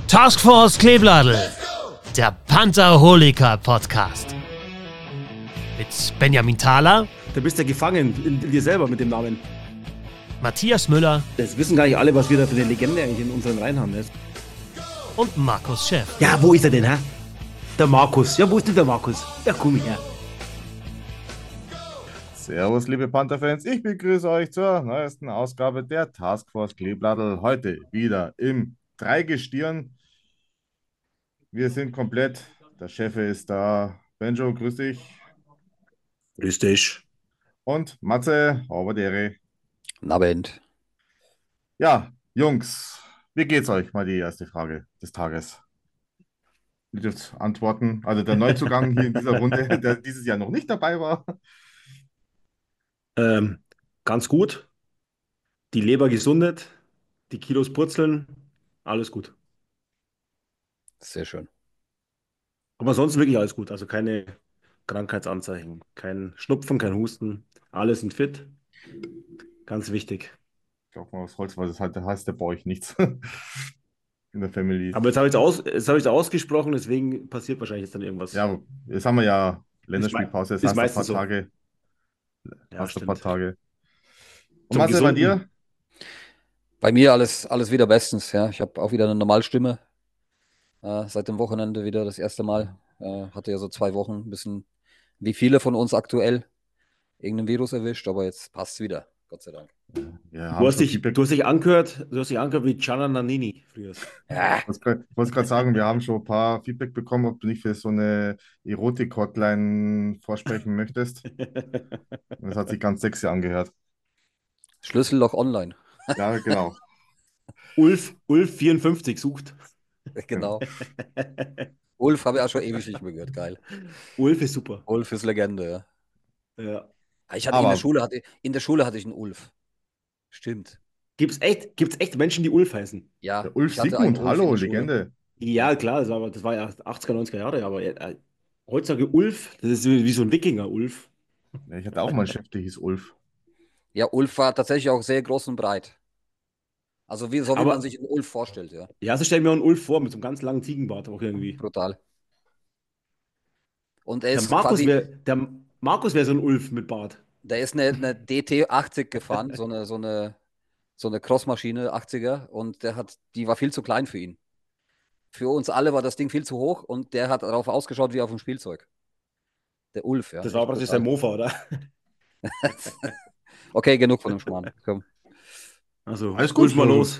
Taskforce Kleebladel, der Pantherholiker Podcast. Mit Benjamin Thaler. Da bist du ja gefangen in dir selber mit dem Namen. Matthias Müller. Das wissen gar nicht alle, was wir da für eine Legende eigentlich in unseren Reihen haben. Ne? Und Markus Schäff. Ja, wo ist er denn, hä? Der Markus. Ja, wo ist denn der Markus? Ja, komm her. Servus, liebe Panther-Fans. Ich begrüße euch zur neuesten Ausgabe der Taskforce Kleebladel. Heute wieder im Dreigestirn. Wir sind komplett. Der Chef ist da. Benjo, grüß dich. Grüß dich. Und Matze, Haberdere. Abend. Ja, Jungs, wie geht's euch? Mal die erste Frage des Tages. Ihr dürft antworten. Also der Neuzugang hier in dieser Runde, der dieses Jahr noch nicht dabei war. Ganz gut. Die Leber gesundet. Die Kilos purzeln. Alles gut. Sehr schön. Aber ansonsten wirklich alles gut. Also keine Krankheitsanzeichen. Kein Schnupfen, kein Husten. Alle sind fit. Ganz wichtig. Ich hoffe mal aufs Holz, weil das heißt ja bei euch nichts. In der Family. Aber jetzt habe ich es ausgesprochen, deswegen passiert wahrscheinlich jetzt dann irgendwas. Ja, jetzt haben wir ja Länderspielpause, Ist das heißt ein paar meistens so. Tage. Ja, Hast ein paar stimmt. Tage. Und Zum Marcel, bei Gesunden. dir? Bei mir alles wieder bestens. Ja. Ich habe auch wieder eine Normalstimme. Seit dem Wochenende wieder das erste Mal. Hatte ja so 2 Wochen ein bisschen, wie viele von uns aktuell, irgendein Virus erwischt, aber jetzt passt es wieder. Gott sei Dank. Ja, Du haben hast schon dich, Feedback. du hast dich angehört wie Gianna Nannini früher. Ja, Ich wollte gerade sagen, wir haben schon ein paar Feedback bekommen, ob du nicht für so eine Erotik-Hotline vorsprechen möchtest. Das hat sich ganz sexy angehört. Schlüsselloch online. Ja, genau. Ulf54 sucht. Genau. Ulf habe ich auch schon ewig nicht mehr gehört. Geil. Ulf ist super. Ulf ist Legende, ja. Ja. Ich hatte Aber in der Schule hatte ich einen Ulf. Stimmt. Gibt's echt Menschen, die Ulf heißen? Ja, der Ulf ich hatte einen Sigmund, Ulf in hallo, der Schule. Legende. Ja, klar, das war ja 80er, 90er Jahre, aber heutzutage Ulf, das ist wie so ein Wikinger, Ulf. Ja, ich hatte auch mal einen Chef, der hieß Ulf. Ja, Ulf war tatsächlich auch sehr groß und breit. Also so wie man Aber sich einen Ulf vorstellt, ja. ja, so stell mir einen Ulf vor, mit so einem ganz langen Ziegenbart auch irgendwie. Brutal. Und er Der ist Markus quasi, wäre der Markus wäre so ein Ulf mit Bart. der ist eine DT80 gefahren, so eine Crossmaschine, 80er, und die war viel zu klein für ihn. Für uns alle war das Ding viel zu hoch und der hat darauf ausgeschaut wie auf dem Spielzeug. Der Ulf, ja. Das war Echt praktisch sein brutal. Mofa, oder? Okay, genug von dem Schmarrn. Komm. Also, Alles gut. Ulf mal los.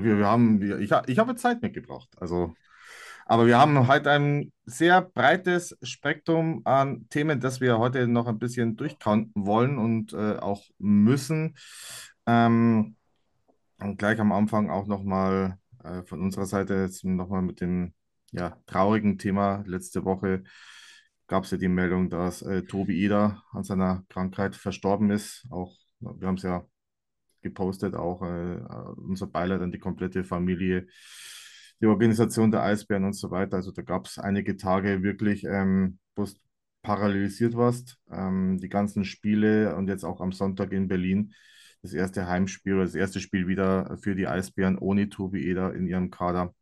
Ich habe Zeit mitgebracht. Also, aber wir haben heute ein sehr breites Spektrum an Themen, das wir heute noch ein bisschen durchkauen wollen und auch müssen. Ähm, und gleich am Anfang auch nochmal von unserer Seite jetzt nochmal mit dem ja, traurigen Thema. Letzte Woche gab es ja die Meldung, dass Tobi Eder an seiner Krankheit verstorben ist. Auch wir haben es ja gepostet, auch unser Beileid an die komplette Familie, die Organisation der Eisbären und so weiter. Also da gab es einige Tage wirklich, wo es paralysiert warst. Die ganzen Spiele und jetzt auch am Sonntag in Berlin das erste Heimspiel oder das erste Spiel wieder für die Eisbären ohne Tobi Eder in ihrem Kader.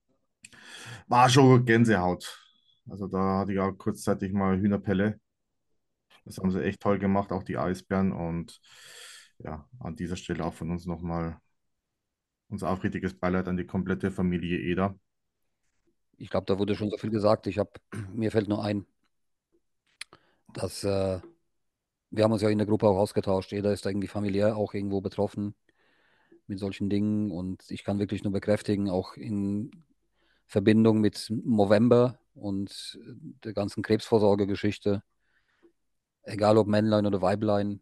War schon Gänsehaut. Also da hatte ich auch kurzzeitig mal Hühnerpelle. Das haben sie echt toll gemacht, auch die Eisbären. Und ja, an dieser Stelle auch von uns nochmal unser aufrichtiges Beileid an die komplette Familie Eder. Ich glaube, da wurde schon so viel gesagt. Mir fällt nur ein, dass wir haben uns ja in der Gruppe auch ausgetauscht. Jeder ist da irgendwie familiär auch irgendwo betroffen mit solchen Dingen. Und ich kann wirklich nur bekräftigen, auch in Verbindung mit Movember und der ganzen Krebsvorsorgegeschichte, egal ob Männlein oder Weiblein,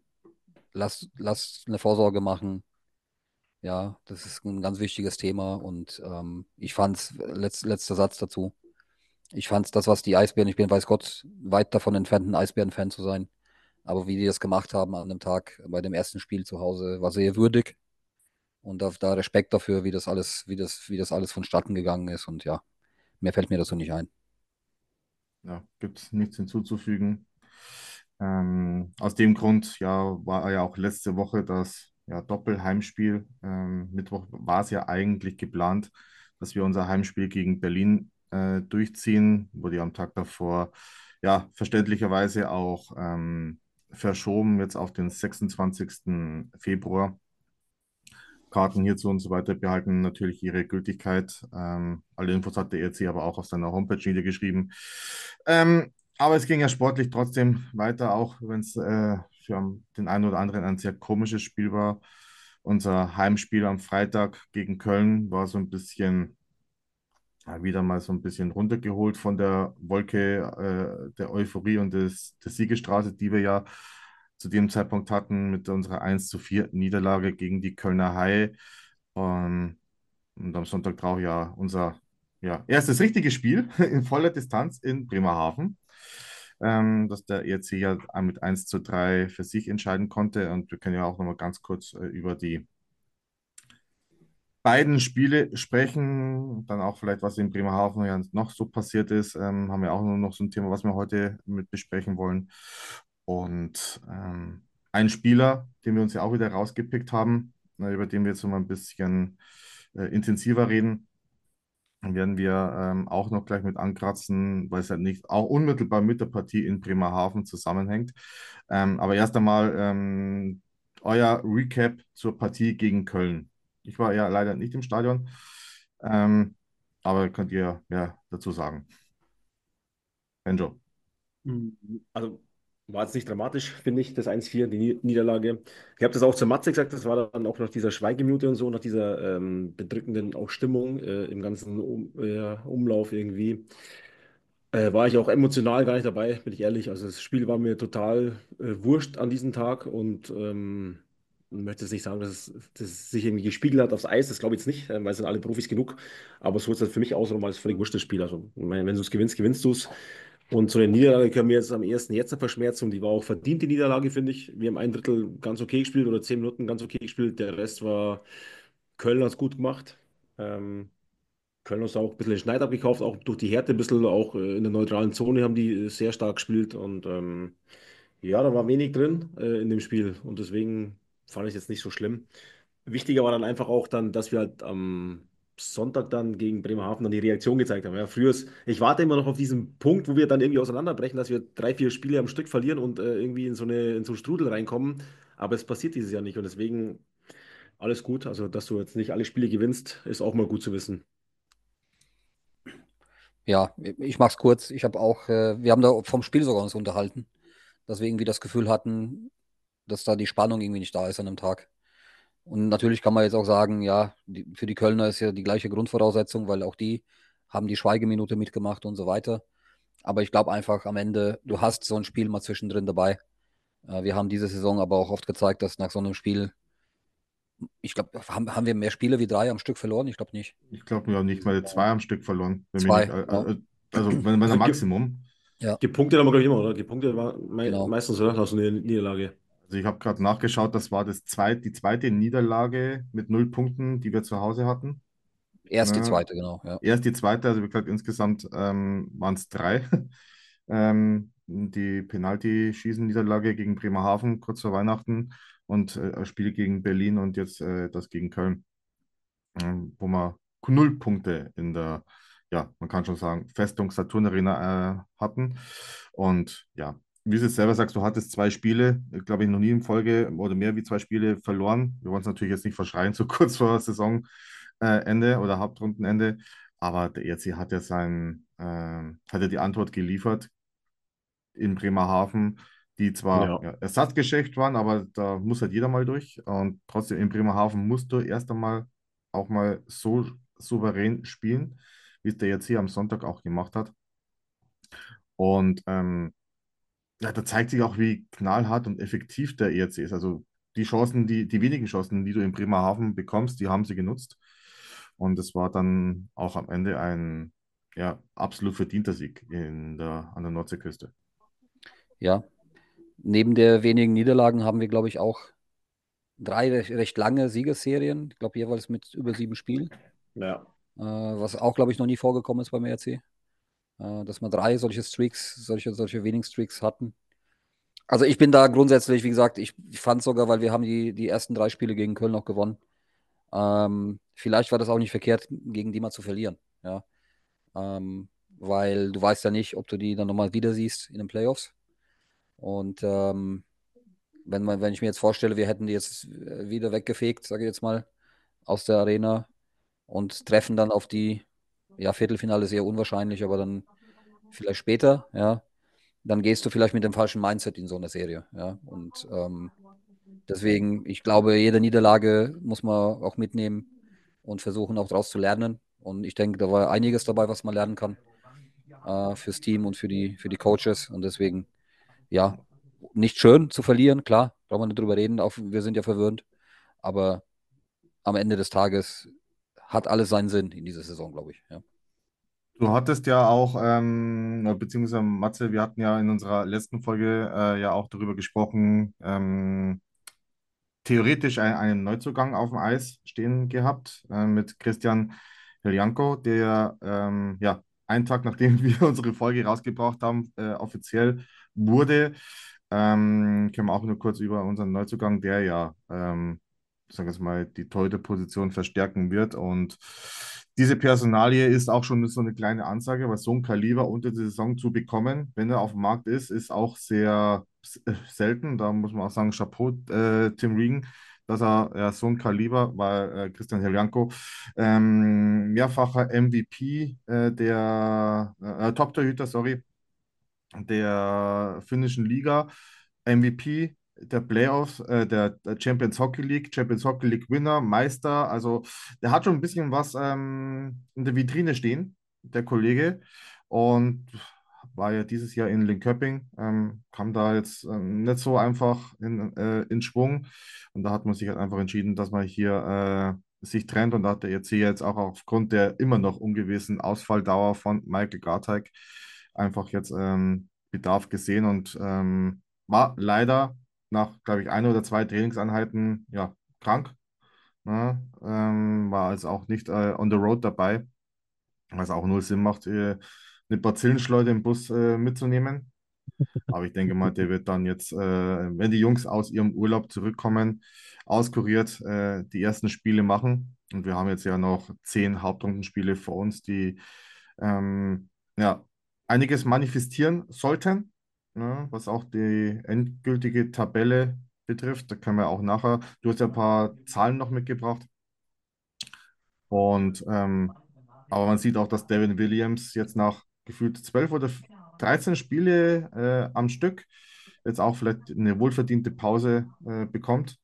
lass eine Vorsorge machen. Ja, das ist ein ganz wichtiges Thema und ich fand's, letzter Satz dazu, ich fand's das, was die Eisbären, ich bin, weiß Gott, weit davon entfernt, ein Eisbären-Fan zu sein, aber wie die das gemacht haben an dem Tag bei dem ersten Spiel zu Hause, war sehr würdig und da Respekt dafür, wie das alles vonstatten gegangen ist und ja, mehr fällt mir dazu nicht ein. Ja, gibt es nichts hinzuzufügen. Aus dem Grund ja, war ja auch letzte Woche das ja, Doppelheimspiel. Mittwoch war es ja eigentlich geplant, dass wir unser Heimspiel gegen Berlin durchziehen. Wurde ja am Tag davor ja verständlicherweise auch verschoben, jetzt auf den 26. Februar. Karten hierzu und so weiter behalten natürlich ihre Gültigkeit. Alle Infos hat der ERC aber auch auf seiner Homepage niedergeschrieben. Aber es ging ja sportlich trotzdem weiter, auch wenn es für den einen oder anderen ein sehr komisches Spiel war. Unser Heimspiel am Freitag gegen Köln war so ein bisschen, wieder mal so ein bisschen runtergeholt von der Wolke der Euphorie und des Siegesstraße, die wir ja zu dem Zeitpunkt hatten mit unserer 1:4 Niederlage gegen die Kölner Haie. Und am Sonntag drauf ja unser erstes richtiges Spiel in voller Distanz in Bremerhaven, dass der ERC ja mit 1:3 für sich entscheiden konnte. Und wir können ja auch nochmal ganz kurz über die beiden Spiele sprechen, dann auch vielleicht, was in Bremerhaven ja noch so passiert ist. Haben wir auch nur noch so ein Thema, was wir heute mit besprechen wollen. Und ein Spieler, den wir uns ja auch wieder rausgepickt haben, über den wir jetzt noch mal ein bisschen intensiver reden, werden wir auch noch gleich mit ankratzen, weil es halt nicht auch unmittelbar mit der Partie in Bremerhaven zusammenhängt. Aber erst einmal euer Recap zur Partie gegen Köln. Ich war ja leider nicht im Stadion, ähm, aber könnt ihr mehr dazu sagen. Benjo. Also war jetzt nicht dramatisch, finde ich, das 1:4, die Niederlage. Ich habe das auch zur Matze gesagt, das war dann auch nach dieser Schweigeminute und so, nach dieser bedrückenden auch Stimmung im ganzen Umlauf irgendwie. War ich auch emotional gar nicht dabei, bin ich ehrlich. Also das Spiel war mir total wurscht an diesem Tag und ich möchte jetzt nicht sagen, dass es sich irgendwie gespiegelt hat aufs Eis, das glaube ich jetzt nicht, weil es sind alle Profis genug. Aber so ist das für mich ausgenommen als völlig wurscht, das Spiel. Also ich meine, wenn du es gewinnst, gewinnst du es. Und so eine Niederlage können wir jetzt am ersten jetzt verschmerzen und die war auch verdient, die Niederlage, finde ich. Wir haben ein Drittel ganz okay gespielt oder 10 Minuten ganz okay gespielt. Der Rest war, Köln hat es gut gemacht. Ähm, Köln hat uns auch ein bisschen den Schneid abgekauft, auch durch die Härte ein bisschen, auch in der neutralen Zone haben die sehr stark gespielt und ja, da war wenig drin in dem Spiel und deswegen fand ich es jetzt nicht so schlimm. Wichtiger war dann einfach auch dann, dass wir halt am Sonntag dann gegen Bremerhaven dann die Reaktion gezeigt haben. Ja, ich warte immer noch auf diesen Punkt, wo wir dann irgendwie auseinanderbrechen, dass wir 3, 4 Spiele am Stück verlieren und irgendwie in so einen Strudel reinkommen. Aber es passiert dieses Jahr nicht und deswegen alles gut. Also, dass du jetzt nicht alle Spiele gewinnst, ist auch mal gut zu wissen. Ja, ich mach's kurz. Ich habe auch, wir haben da vom Spiel sogar uns unterhalten, dass wir irgendwie das Gefühl hatten, dass da die Spannung irgendwie nicht da ist an einem Tag. Und natürlich kann man jetzt auch sagen, ja, für die Kölner ist ja die gleiche Grundvoraussetzung, weil auch die haben die Schweigeminute mitgemacht und so weiter. Aber ich glaube einfach am Ende, du hast so ein Spiel mal zwischendrin dabei. Wir haben diese Saison aber auch oft gezeigt, dass nach so einem Spiel, ich glaube, haben wir mehr Spiele wie 3 am Stück verloren? Ich glaube nicht. Ich glaube, wir haben nicht mal 2 am Stück verloren. Wenn wir nicht, 2, genau. wenn Also ein Maximum. Ja, gepunktet haben wir, glaube ich, immer, oder? Gepunktet war genau. meistens, oder? Nach so einer Niederlage. Also ich habe gerade nachgeschaut, das war die zweite Niederlage mit 0 Punkten, die wir zu Hause hatten. Erst die Ja, zweite, genau. Ja. erst die zweite, also wie gesagt, insgesamt waren es 3. Die Penalty-Schießen-Niederlage gegen Bremerhaven kurz vor Weihnachten und ein Spiel gegen Berlin und jetzt das gegen Köln, wo wir 0 Punkte in der, ja, man kann schon sagen, Festung Saturn Arena hatten. Und ja, wie du es selber sagst, du hattest 2 Spiele, glaube ich, noch nie in Folge oder mehr wie 2 Spiele verloren. Wir wollen es natürlich jetzt nicht verschreien, so kurz vor Saisonende oder Hauptrundenende. Aber der ERC hat ja die Antwort geliefert in Bremerhaven, die zwar Ja. ja, Ersatzgeschäft waren, aber da muss halt jeder mal durch. Und trotzdem in Bremerhaven musst du erst einmal auch mal so souverän spielen, wie es der jetzt hier am Sonntag auch gemacht hat. Und ja, da zeigt sich auch, wie knallhart und effektiv der ERC ist. Also die wenigen Chancen, die du in Bremerhaven bekommst, die haben sie genutzt. Und es war dann auch am Ende ein ja, absolut verdienter Sieg an der Nordseeküste. Ja. Neben der wenigen Niederlagen haben wir, glaube ich, auch 3 recht lange Siegesserien. Ich glaube, jeweils mit über 7 Spielen. Ja. Was auch, glaube ich, noch nie vorgekommen ist beim ERC. Dass wir 3 solche Streaks, solche wenigen Streaks hatten. Also ich bin da grundsätzlich, wie gesagt, ich fand sogar, weil wir haben die ersten 3 Spiele gegen Köln noch gewonnen. vielleicht war das auch nicht verkehrt, gegen die mal zu verlieren. Ja. Weil du weißt ja nicht, ob du die dann nochmal wieder siehst in den Playoffs. Und wenn ich mir jetzt vorstelle, wir hätten die jetzt wieder weggefegt, sage ich jetzt mal, aus der Arena und treffen dann auf die, ja, Viertelfinale ist eher unwahrscheinlich, aber dann vielleicht später, ja, dann gehst du vielleicht mit dem falschen Mindset in so eine Serie, ja. Und deswegen, ich glaube, jede Niederlage muss man auch mitnehmen und versuchen auch daraus zu lernen. Und ich denke, da war einiges dabei, was man lernen kann fürs Team und für die Coaches. Und deswegen, ja, nicht schön zu verlieren, klar, brauchen wir nicht drüber reden. Auch wir sind ja verwöhnt. Aber am Ende des Tages hat alles seinen Sinn in dieser Saison, glaube ich. Ja. Du hattest ja auch, beziehungsweise Matze, wir hatten ja in unserer letzten Folge ja auch darüber gesprochen, theoretisch einen Neuzugang auf dem Eis stehen gehabt mit Christian Helianko, der ja einen Tag nachdem wir unsere Folge rausgebracht haben, offiziell wurde. Können wir auch nur kurz über unseren Neuzugang, der ja, sagen wir es mal, die Torhüter-Position verstärken wird. Und diese Personalie ist auch schon so eine kleine Ansage, weil so ein Kaliber unter die Saison zu bekommen, wenn er auf dem Markt ist auch sehr selten. Da muss man auch sagen, Chapeau, Tim Regan, dass er ja, so ein Kaliber, weil Christian Helianko mehrfacher MVP Top-Torhüter, sorry, der finnischen Liga, MVP der Playoffs, der Champions Hockey League Winner, Meister. Also der hat schon ein bisschen was in der Vitrine stehen, der Kollege. Und war ja dieses Jahr in Linköping, kam da jetzt nicht so einfach in Schwung. Und da hat man sich halt einfach entschieden, dass man hier sich trennt. Und da hat der EC jetzt auch aufgrund der immer noch ungewissen Ausfalldauer von Michael Garteig einfach jetzt Bedarf gesehen und war leider nach, glaube ich, ein oder zwei Trainingseinheiten ja, krank. Ne? War also auch nicht on the road dabei, was auch null Sinn macht, eine Bazillenschleuder im Bus mitzunehmen. Aber ich denke mal, der wird dann jetzt, wenn die Jungs aus ihrem Urlaub zurückkommen, auskuriert die ersten Spiele machen. Und wir haben jetzt ja noch 10 Hauptrundenspiele vor uns, die ja, einiges manifestieren sollten, ne, was auch die endgültige Tabelle betrifft. Da können wir auch nachher, du hast ja ein paar Zahlen noch mitgebracht. Und aber man sieht auch, dass Devin Williams jetzt nach gefühlt 12 oder 13 Spiele am Stück jetzt auch vielleicht eine wohlverdiente Pause bekommt.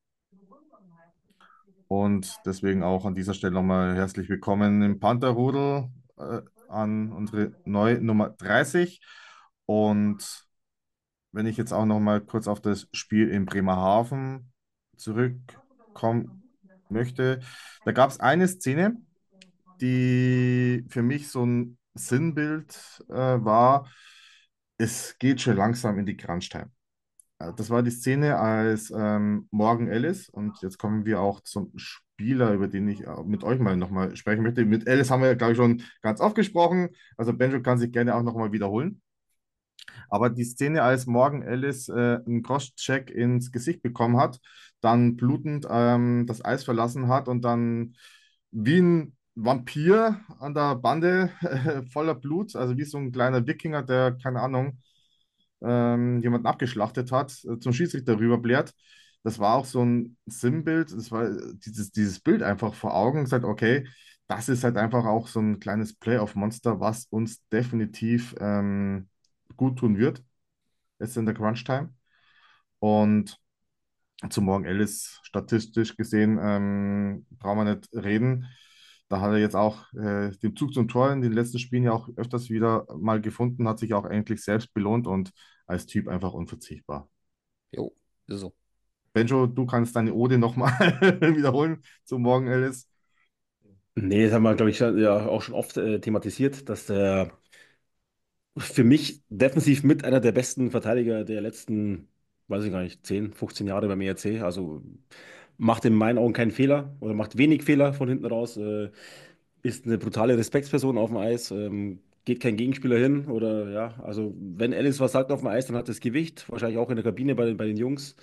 Und deswegen auch an dieser Stelle nochmal herzlich willkommen im Pantherrudel an unsere neue Nummer 30. Und wenn ich jetzt auch nochmal kurz auf das Spiel in Bremerhaven zurückkommen möchte, da gab es eine Szene, die für mich so ein Sinnbild war, es geht schon langsam in die Crunch-Time. Das war die Szene, als Morgan Ellis, und jetzt kommen wir auch zum Spieler, über den ich mit euch mal nochmal sprechen möchte. Mit Ellis haben wir ja, glaube ich, schon ganz oft gesprochen. Also Benjo kann sich gerne auch nochmal wiederholen. Aber die Szene, als Morgan Ellis einen Crosscheck ins Gesicht bekommen hat, dann blutend das Eis verlassen hat und dann wie ein Vampir an der Bande voller Blut, also wie so ein kleiner Wikinger, der, keine Ahnung, jemanden abgeschlachtet hat, zum Schiedsrichter rüberblärt. Das war auch so ein Sinnbild, das war dieses Bild einfach vor Augen, gesagt, okay, das ist halt einfach auch so ein kleines Playoff-Monster, was uns definitiv gut tun wird, jetzt in der Crunch-Time. Und zu Morgan Ellis statistisch gesehen brauchen wir nicht reden. Da hat er jetzt auch den Zug zum Tor in den letzten Spielen ja auch öfters wieder mal gefunden, hat sich auch endlich selbst belohnt und als Typ einfach unverzichtbar. Jo, ist so. Benjo, du kannst deine Ode nochmal wiederholen zu Morgan Ellis. Nee, das haben wir, glaube ich, ja auch schon oft thematisiert, dass der für mich defensiv mit einer der besten Verteidiger der letzten, weiß ich gar nicht, 10, 15 Jahre beim ERC. Also macht in meinen Augen keinen Fehler oder macht wenig Fehler von hinten raus. Ist eine brutale Respektsperson auf dem Eis. Geht kein Gegenspieler hin oder ja, also wenn Alice was sagt auf dem Eis, dann hat das Gewicht. Wahrscheinlich auch in der Kabine bei den Jungs.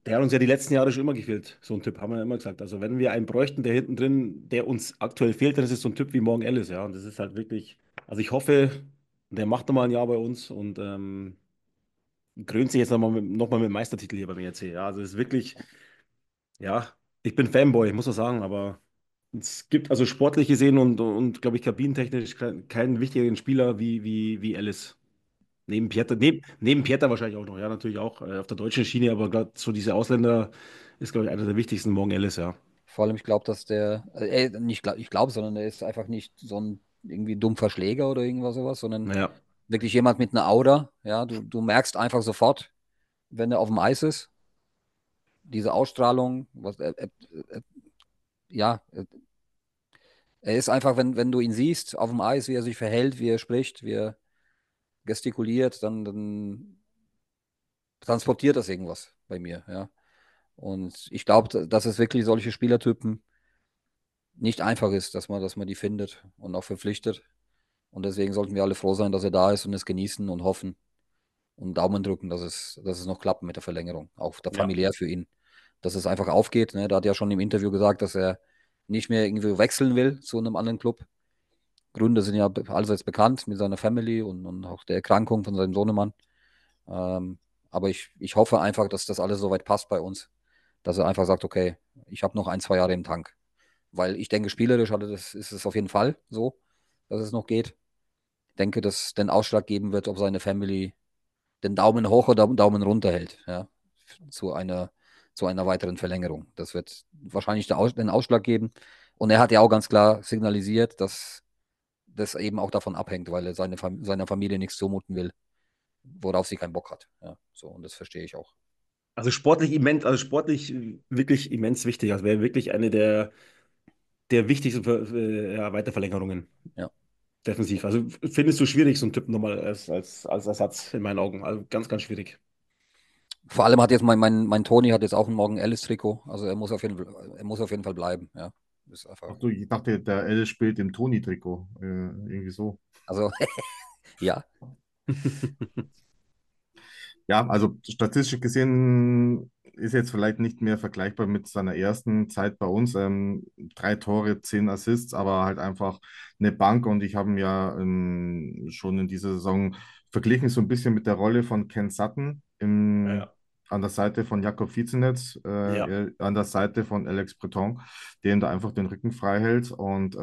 Der hat uns ja die letzten Jahre schon immer gefehlt. So ein Typ haben wir ja immer gesagt. Also wenn wir einen bräuchten, der hinten drin, der uns aktuell fehlt, dann ist es so ein Typ wie Morgan Ellis, ja. Und das ist halt wirklich, also ich hoffe, der macht nochmal ein Jahr bei uns und krönt sich jetzt noch mal mit dem Meistertitel hier beim ERC. Ja, also es ist wirklich, ja, ich bin Fanboy, muss man sagen, aber es gibt also sportlich gesehen und glaube ich, kabinentechnisch keinen wichtigeren Spieler wie Ellis. Neben Pieter wahrscheinlich auch noch, ja, natürlich auch auf der deutschen Schiene, aber gerade so diese Ausländer ist, glaube ich, einer der wichtigsten, Morgan Ellis, ja. Vor allem, ich glaube, dass der, nicht glaub, ich glaube, sondern der ist einfach nicht so ein irgendwie dumpfer Schläger oder irgendwas sowas, sondern Naja, wirklich jemand mit einer Aura. Ja, du merkst einfach sofort, wenn er auf dem Eis ist, diese Ausstrahlung, ja, er ist einfach, wenn du ihn siehst auf dem Eis, wie er sich verhält, wie er spricht, wie er gestikuliert, dann transportiert das irgendwas bei mir, ja. Und ich glaube, dass es wirklich solche Spielertypen nicht einfach ist, dass man die findet und auch verpflichtet. Und deswegen sollten wir alle froh sein, dass er da ist und es genießen und hoffen und Daumen drücken, dass es noch klappt mit der Verlängerung. Auch der ja, familiär für ihn. Dass es einfach aufgeht. Ne? Da hat er ja schon im Interview gesagt, dass er nicht mehr irgendwie wechseln will zu einem anderen Club. Gründe sind ja allseits bekannt mit seiner Family und auch der Erkrankung von seinem Sohnemann. Ähm, aber ich hoffe einfach, dass das alles soweit passt bei uns. Dass er einfach sagt, okay, ich habe noch 1, 2 Jahre im Tank. Weil ich denke, spielerisch ist es auf jeden Fall so, dass es noch geht. Ich denke, dass den Ausschlag geben wird, ob seine Family den Daumen hoch oder Daumen runter hält, ja, zu einer, zu einer weiteren Verlängerung. Das wird wahrscheinlich den Ausschlag geben. Und er hat ja auch ganz klar signalisiert, dass das eben auch davon abhängt, weil er seiner Familie nichts zumuten will, worauf sie keinen Bock hat. Ja, so, und das verstehe ich auch. also sportlich wirklich immens wichtig. Also wäre wirklich eine der wichtigsten ja, Weiterverlängerungen Ja. defensiv. Also findest du schwierig, so einen Typ nochmal als Ersatz in meinen Augen. Also ganz, ganz schwierig. Vor allem hat jetzt mein Toni hat jetzt auch ein Morgan Ellis-Trikot. Also er muss auf jeden Fall bleiben. Ja. Ist einfach, Ach du, ich dachte, der L spielt im Toni-Trikot. Irgendwie so. also, ja, Ja, also statistisch gesehen ist jetzt vielleicht nicht mehr vergleichbar mit seiner ersten Zeit bei uns. 3 Tore, 10 Assists, aber halt einfach eine Bank. Und ich habe ihn ja schon in dieser Saison verglichen, so ein bisschen mit der Rolle von Ken Sutton Ja, an der Seite von Jakob Vizenetz, ja. an der Seite von Alex Breton, der ihm da einfach den Rücken frei hält. Und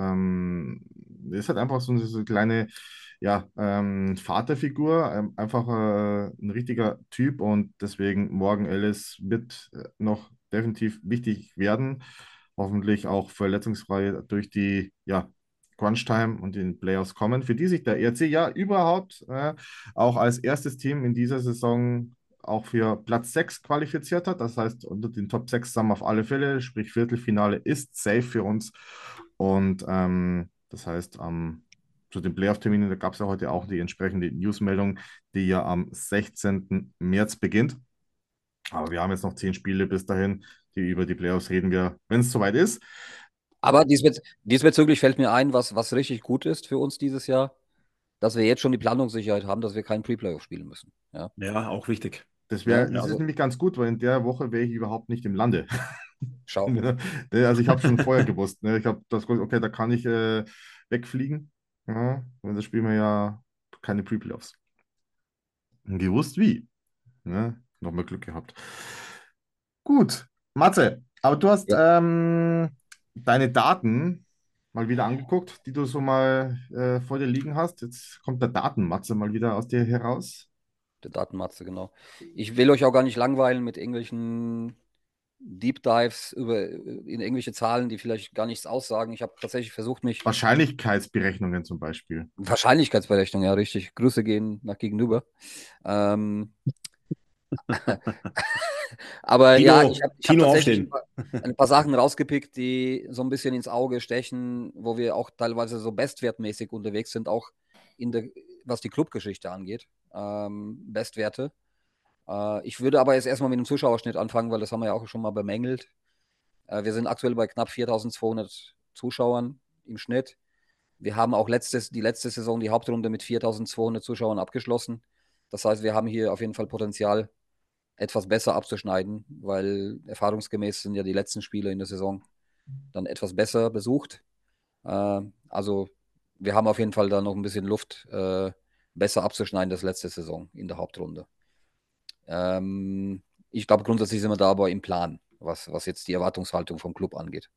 ist halt einfach so eine kleine ja, Vaterfigur, einfach ein richtiger Typ und deswegen Morgan Ellis wird noch definitiv wichtig werden. Hoffentlich auch verletzungsfrei durch die ja, Crunch-Time und den Playoffs kommen, für die sich der ERC ja überhaupt auch als erstes Team in dieser Saison auch für Platz 6 qualifiziert hat. Das heißt, unter den Top 6 sind wir auf alle Fälle, sprich Viertelfinale ist safe für uns. Und das heißt, zu den Playoff-Terminen, da gab es ja heute auch die entsprechende Newsmeldung, die ja am 16. März beginnt. Aber wir haben jetzt noch 10 Spiele bis dahin. Über die Playoffs reden wir, wenn es soweit ist. aber diesbezüglich fällt mir ein, was richtig gut ist für uns dieses Jahr, dass wir jetzt schon die Planungssicherheit haben, dass wir keinen Pre-Playoff spielen müssen. Ja, Ja, auch wichtig. ne? Das ist Also nämlich ganz gut, weil in der Woche wäre ich überhaupt nicht im Lande. schau. Also ich habe schon vorher gewusst. Ne? Ich habe das gewusst, okay, da kann ich wegfliegen. Ja, und das spielen wir ja keine Pre-Playoffs. Gewusst wie. Ne? Nochmal Glück gehabt. Gut, Matze, aber du hast Ja, deine Daten mal wieder angeguckt, die du so mal vor dir liegen hast. Jetzt kommt der Datenmatze mal wieder aus dir heraus. der Datenmatze, genau. Ich will euch auch gar nicht langweilen mit irgendwelchen Deep Dives in irgendwelche Zahlen, die vielleicht gar nichts aussagen. Ich habe tatsächlich versucht, mich Wahrscheinlichkeitsberechnungen zum Beispiel. Wahrscheinlichkeitsberechnung, ja, richtig. Grüße gehen nach gegenüber. Ähm, aber ja, ich hab Tino tatsächlich aufstehen. ein paar Sachen rausgepickt, die so ein bisschen ins Auge stechen, wo wir auch teilweise so bestwertmäßig unterwegs sind, auch was die Clubgeschichte angeht. Bestwerte. Ich würde aber jetzt erstmal mit dem Zuschauerschnitt anfangen, weil das haben wir ja auch schon mal bemängelt. Wir sind aktuell bei knapp 4.200 Zuschauern im Schnitt. Wir haben auch die letzte Saison die Hauptrunde mit 4.200 Zuschauern abgeschlossen. Das heißt, wir haben hier auf jeden Fall Potenzial, etwas besser abzuschneiden, weil erfahrungsgemäß sind ja die letzten Spiele in der Saison dann etwas besser besucht. Also wir haben auf jeden Fall da noch ein bisschen Luft, besser abzuschneiden als letzte Saison in der Hauptrunde. Ich glaube, grundsätzlich sind wir da aber im Plan, was jetzt die Erwartungshaltung vom Club angeht.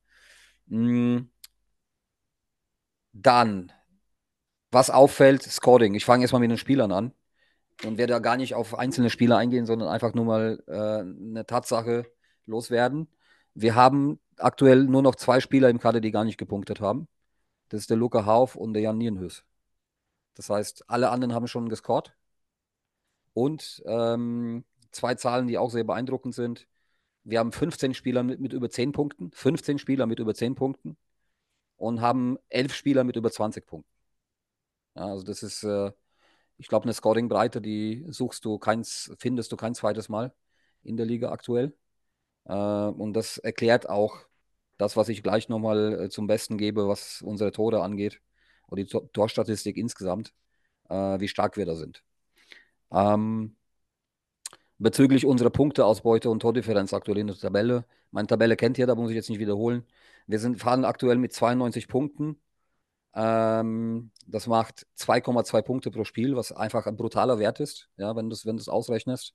Dann, was auffällt, Scoring. Ich fange erstmal mit den Spielern an und werde da gar nicht auf einzelne Spieler eingehen, sondern einfach nur mal eine Tatsache loswerden. Wir haben aktuell nur noch 2 Spieler im Kader, die gar nicht gepunktet haben. Das ist der Luca Hauf und der Jan Nierenhüs. Das heißt, alle anderen haben schon gescored. Und 2 Zahlen, die auch sehr beeindruckend sind. Wir haben 15 Spieler mit über 10 Punkten. 15 Spieler mit über 10 Punkten. Und haben 11 Spieler mit über 20 Punkten. Ja, also das ist, ich glaube, eine Scoring-Breite, die findest du kein zweites Mal in der Liga aktuell. Und das erklärt auch das, was ich gleich nochmal zum Besten gebe, was unsere Tore angeht. Oder die Torstatistik insgesamt, wie stark wir da sind. Bezüglich unserer Punkteausbeute und Tordifferenz aktuell in der Tabelle. Meine Tabelle kennt ihr, da muss ich jetzt nicht wiederholen. Wir fahren aktuell mit 92 Punkten. Das macht 2,2 Punkte pro Spiel, was einfach ein brutaler Wert ist, ja, wenn du es ausrechnest.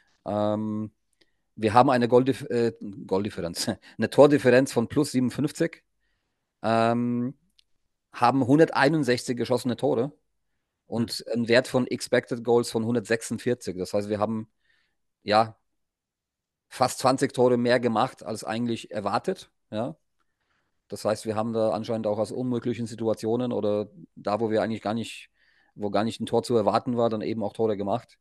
Wir haben eine Golddifferenz, eine Tordifferenz von plus 57, haben 161 geschossene Tore und einen Wert von Expected Goals von 146. Das heißt, wir haben ja fast 20 Tore mehr gemacht als eigentlich erwartet. Ja. Das heißt, wir haben da anscheinend auch aus unmöglichen Situationen oder da, wo wir eigentlich wo gar nicht ein Tor zu erwarten war, dann eben auch Tore gemacht.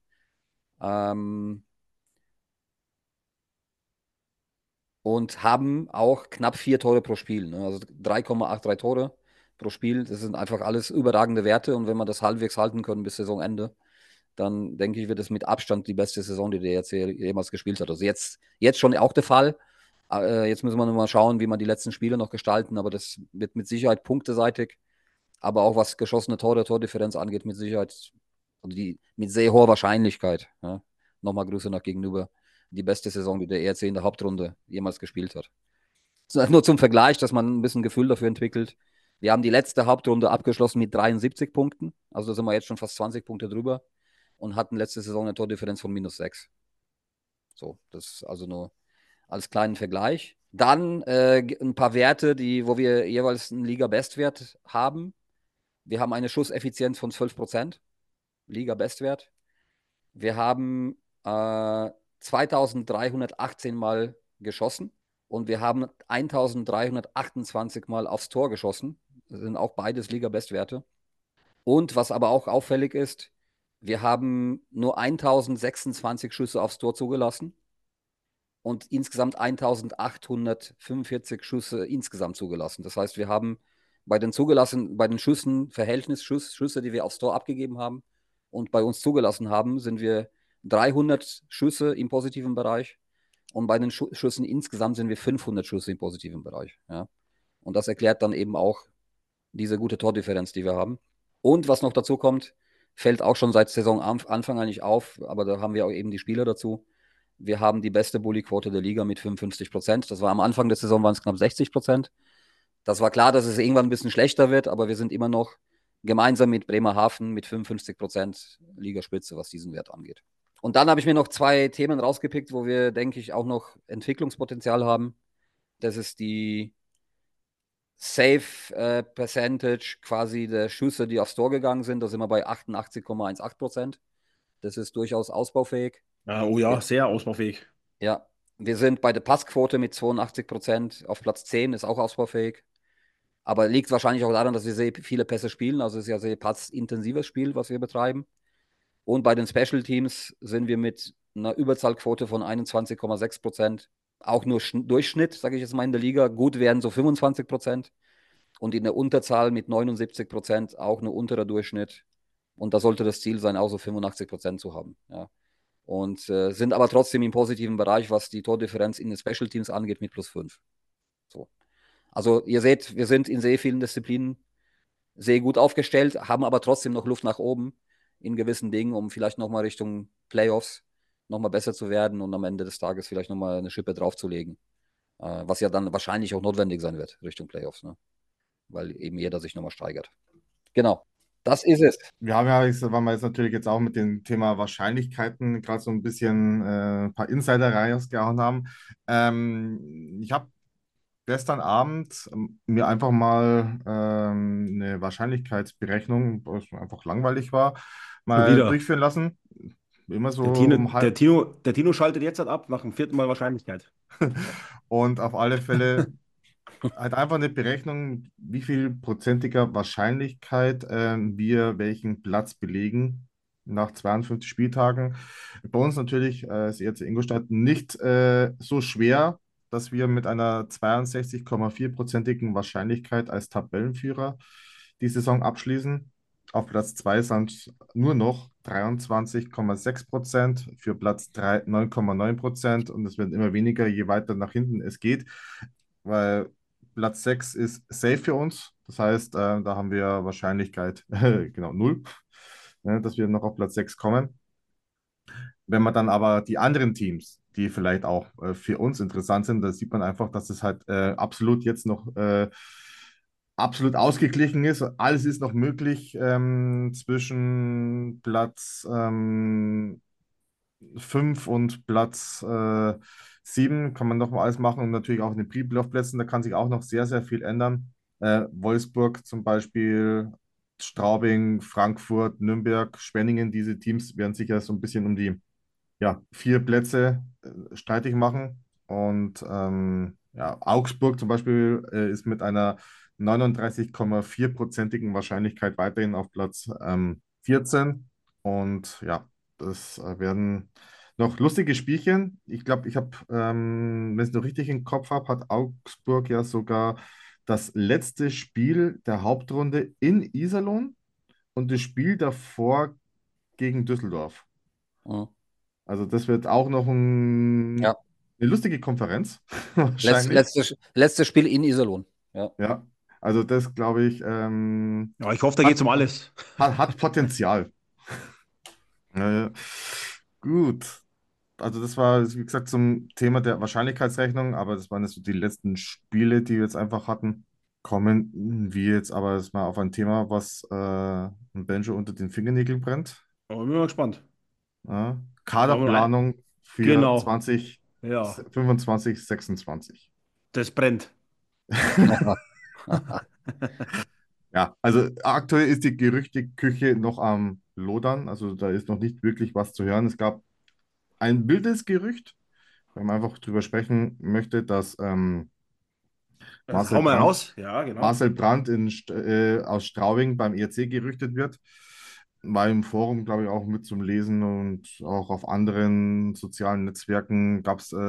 Und haben auch knapp 4 Tore pro Spiel. Ne? Also 3,83 Tore pro Spiel. Das sind einfach alles überragende Werte. Und wenn wir das halbwegs halten können bis Saisonende, dann denke ich, wird es mit Abstand die beste Saison, die der jetzt jemals gespielt hat. Also jetzt schon auch der Fall. Jetzt müssen wir nur mal schauen, wie man die letzten Spiele noch gestalten. Aber das wird mit Sicherheit punkteseitig, aber auch was geschossene Tore, Tordifferenz angeht, mit Sicherheit, also mit sehr hoher Wahrscheinlichkeit. Ja. Nochmal Grüße nach gegenüber. Die beste Saison, die der ERC in der Hauptrunde jemals gespielt hat. Nur zum Vergleich, dass man ein bisschen Gefühl dafür entwickelt. Wir haben die letzte Hauptrunde abgeschlossen mit 73 Punkten. Also da sind wir jetzt schon fast 20 Punkte drüber und hatten letzte Saison eine Tordifferenz von -6. So, das ist also nur als kleinen Vergleich. Dann ein paar Werte, wo wir jeweils einen Liga-Bestwert haben. Wir haben eine Schusseffizienz von 12%, Liga-Bestwert. Wir haben 2318 Mal geschossen und wir haben 1328 Mal aufs Tor geschossen. Das sind auch beides Liga-Bestwerte. Und was aber auch auffällig ist, wir haben nur 1026 Schüsse aufs Tor zugelassen und insgesamt 1845 Schüsse insgesamt zugelassen. Das heißt, wir haben bei den Schüssen, Verhältnisschüsse, die wir aufs Tor abgegeben haben und bei uns zugelassen haben, sind wir 300 Schüsse im positiven Bereich und bei den Schüssen insgesamt sind wir 500 Schüsse im positiven Bereich. Ja. Und das erklärt dann eben auch diese gute Tordifferenz, die wir haben. Und was noch dazu kommt, fällt auch schon seit Saisonanfang eigentlich auf, aber da haben wir auch eben die Spieler dazu. Wir haben die beste Bully-Quote der Liga mit 55%. Das war am Anfang der Saison, waren es knapp 60%. Das war klar, dass es irgendwann ein bisschen schlechter wird, aber wir sind immer noch gemeinsam mit Bremerhaven mit 55% Ligaspitze, was diesen Wert angeht. Und dann habe ich mir noch 2 Themen rausgepickt, wo wir, denke ich, auch noch Entwicklungspotenzial haben. Das ist die Save Percentage quasi der Schüsse, die aufs Tor gegangen sind. Da sind wir bei 88,18%. Das ist durchaus ausbaufähig. Oh ja, sehr ausbaufähig. Ja, wir sind bei der Passquote mit 82% auf Platz 10, ist auch ausbaufähig. Aber liegt wahrscheinlich auch daran, dass wir sehr viele Pässe spielen. Also es ist ja sehr passintensives Spiel, was wir betreiben. Und bei den Special Teams sind wir mit einer Überzahlquote von 21,6%. Auch nur Durchschnitt, sage ich jetzt mal in der Liga. Gut wären so 25%. Und in der Unterzahl mit 79% auch nur unterer Durchschnitt. Und da sollte das Ziel sein, auch so 85% zu haben. Ja. Und sind aber trotzdem im positiven Bereich, was die Tordifferenz in den Special Teams angeht, mit +5. So. Also ihr seht, wir sind in sehr vielen Disziplinen sehr gut aufgestellt, haben aber trotzdem noch Luft nach oben in gewissen Dingen, um vielleicht nochmal Richtung Playoffs nochmal besser zu werden und am Ende des Tages vielleicht nochmal eine Schippe draufzulegen. Was ja dann wahrscheinlich auch notwendig sein wird Richtung Playoffs, ne? Weil eben jeder sich nochmal steigert. Genau, das ist es. Wir haben ja, waren wir jetzt natürlich jetzt auch mit dem Thema Wahrscheinlichkeiten gerade so ein bisschen ein paar Insider rausgehauen haben. Ich habe gestern Abend mir einfach mal eine Wahrscheinlichkeitsberechnung, weil es einfach langweilig war, Schon mal wieder. durchführen lassen. Immer so Der Tino, um der halb. Tino, der Tino schaltet jetzt halt ab nach dem vierten Mal Wahrscheinlichkeit. Und auf alle Fälle halt einfach eine Berechnung, wie viel prozentiger Wahrscheinlichkeit wir welchen Platz belegen nach 52 Spieltagen. Bei uns natürlich ist jetzt Ingolstadt nicht so schwer, dass wir mit einer 62,4%igen Wahrscheinlichkeit als Tabellenführer die Saison abschließen. Auf Platz 2 sind nur noch 23,6%, für Platz 3 9,9% und es wird immer weniger, je weiter nach hinten es geht, weil Platz 6 ist safe für uns. Das heißt, da haben wir Wahrscheinlichkeit genau null, ne, dass wir noch auf Platz 6 kommen. Wenn man dann aber die anderen Teams, die vielleicht auch für uns interessant sind, da sieht man einfach, dass es halt absolut jetzt noch absolut ausgeglichen ist. Alles ist noch möglich zwischen Platz 5 und Platz 7 kann man noch mal alles machen und natürlich auch in den Pre-Playoff-Plätzen, da kann sich auch noch sehr, sehr viel ändern. Wolfsburg zum Beispiel, Straubing, Frankfurt, Nürnberg, Schwenningen, diese Teams werden sich ja so ein bisschen um die ja, 4 Plätze streitig machen. Und ja, Augsburg zum Beispiel ist mit einer 39,4%igen Wahrscheinlichkeit weiterhin auf Platz 14. Und ja, das werden noch lustige Spielchen. Ich glaube, ich habe, wenn ich es noch richtig im Kopf habe, hat Augsburg ja sogar das letzte Spiel der Hauptrunde in Iserlohn und das Spiel davor gegen Düsseldorf. Mhm. Also das wird auch noch Ja, eine lustige Konferenz, wahrscheinlich. letztes Spiel in Iserlohn. Ja. Ja, also das glaube ich Ja, ich hoffe, da geht hat, es um alles. hat Potenzial. Ja. Gut, also das war, wie gesagt, zum Thema der Wahrscheinlichkeitsrechnung, aber das waren jetzt so die letzten Spiele, die wir jetzt einfach hatten. Kommen wir jetzt aber jetzt mal auf ein Thema, was ein Benjo unter den Fingernägeln brennt. Aber bin mal gespannt. Ja. Wollen wir ein... Kaderplanung für Genau. 2025, 26. Das brennt. Ja, also aktuell ist die Gerüchteküche noch am Lodern, also da ist noch nicht wirklich was zu hören. Es gab ein wildes Gerücht, wenn man einfach drüber sprechen möchte, dass Das Marcel hau mal Brandt, raus. Ja, genau. Marcel Brandt aus Straubing beim ERC gerüchtet wird. War im Forum, glaube ich, auch mit zum Lesen und auch auf anderen sozialen Netzwerken gab es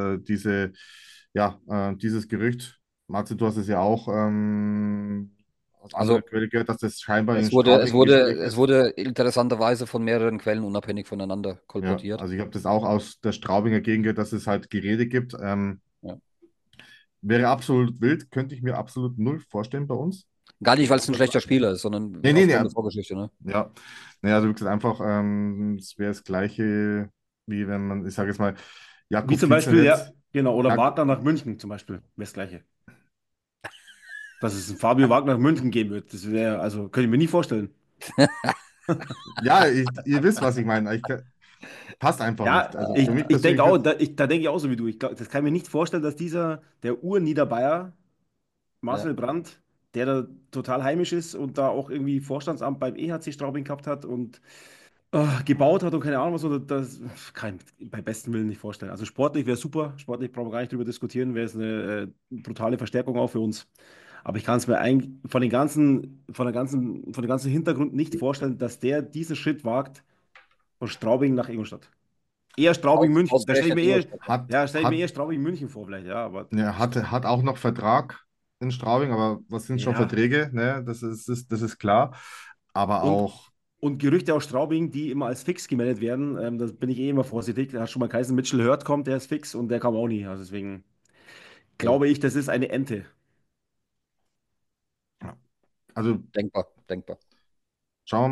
dieses Gerücht. Marcel, du hast es ja auch aus anderer Also Quelle gehört, dass das scheinbar in es wurde, es Straubing ein wurde, Gespräch es ist. wurde interessanterweise von mehreren Quellen unabhängig voneinander Ja, kolportiert. also ich habe das auch aus der Straubinger Gegend gehört, dass es halt Gerede gibt. Ja. Wäre absolut wild, könnte ich mir absolut null vorstellen bei uns. Gar nicht, weil es ein schlechter Spieler ist, sondern Nee, nee, nee. aufgrund der Vorgeschichte. Ne? Ja, naja, also wie gesagt, einfach, es wäre das Gleiche, wie wenn man, ich sage jetzt mal, Wie Jakub zum Beispiel, ja, Kieseletz, genau. Oder ja, Wagner nach München zum Beispiel. Wäre das Gleiche. Dass es ein Fabio Wagner nach München geben wird. Das wäre, also, könnte ich mir nie vorstellen. ja, ihr wisst, was ich meine. Passt einfach nicht. Ja, Also für ich, mich ich denke persönlich auch, wird, da denke ich auch so wie du. Ich glaub, das kann ich mir nicht vorstellen, dass der Ur-Niederbayer, Ja. Marcel Brandt, der da total heimisch ist und da auch irgendwie Vorstandsamt beim EHC Straubing gehabt hat und gebaut hat und keine Ahnung was, oder das kann ich mir bei besten Willen nicht vorstellen. Also sportlich wäre super, sportlich brauchen wir gar nicht drüber diskutieren, wäre es eine brutale Verstärkung auch für uns. Aber ich kann es mir eigentlich von dem ganzen Hintergrund nicht vorstellen, dass der diesen Schritt wagt von Straubing nach Ingolstadt. Eher Straubing-München. Da stelle ich Ausgerechnet mir eher, Ingolstadt. hat, ja, stelle ich mir hat, eher Straubing-München vor, vielleicht, ja, aber ne, hat auch noch Vertrag in Straubing, aber was sind schon ja. Verträge? Ne? Das ist klar. Aber Und, auch, und Gerüchte aus Straubing, die immer als fix gemeldet werden, da bin ich eh immer vorsichtig. Da hat schon mal geheißen, Mitchell Hurt kommt, der ist fix und der kam auch nie. Also deswegen Ja, glaube ich, das ist eine Ente. ja, also denkbar, denkbar. schauen wir mal.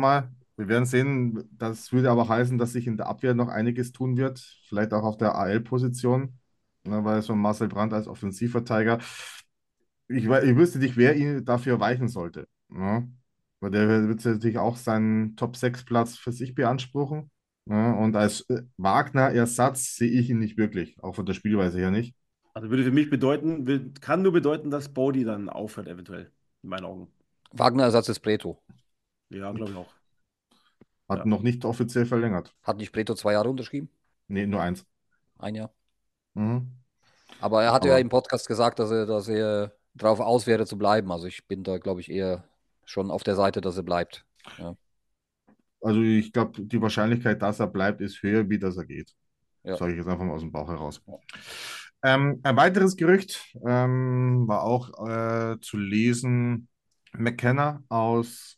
Wir werden sehen. Das würde aber heißen, dass sich in der Abwehr noch einiges tun wird. Vielleicht auch auf der AL-Position. Ne, weil so ein Marcel Brandt als Offensivverteidiger, ich wüsste nicht, wer ihn dafür weichen sollte. Ne? Weil der wird natürlich auch seinen Top-6-Platz für sich beanspruchen. Ne? Und als Wagner-Ersatz sehe ich ihn nicht wirklich, auch von der Spielweise her nicht. Also würde für mich bedeuten, kann nur bedeuten, dass Bodie dann aufhört, eventuell, in meinen Augen. Wagner-Ersatz ist Preto. Ja, glaube ich auch. Hat Ja. noch nicht offiziell verlängert. Hat nicht Preto 2 Jahre unterschrieben? Nee, nur eins. Ein Jahr. Mhm. Aber er hatte ja Aber im Podcast gesagt, dass er drauf aus wäre zu bleiben. Also ich bin da, glaube ich, eher schon auf der Seite, dass er bleibt. Ja, also ich glaube, die Wahrscheinlichkeit, dass er bleibt, ist höher, wie dass er geht. ja. Sage ich jetzt einfach mal aus dem Bauch heraus. Ja. Ein weiteres Gerücht war auch zu lesen, McKenna aus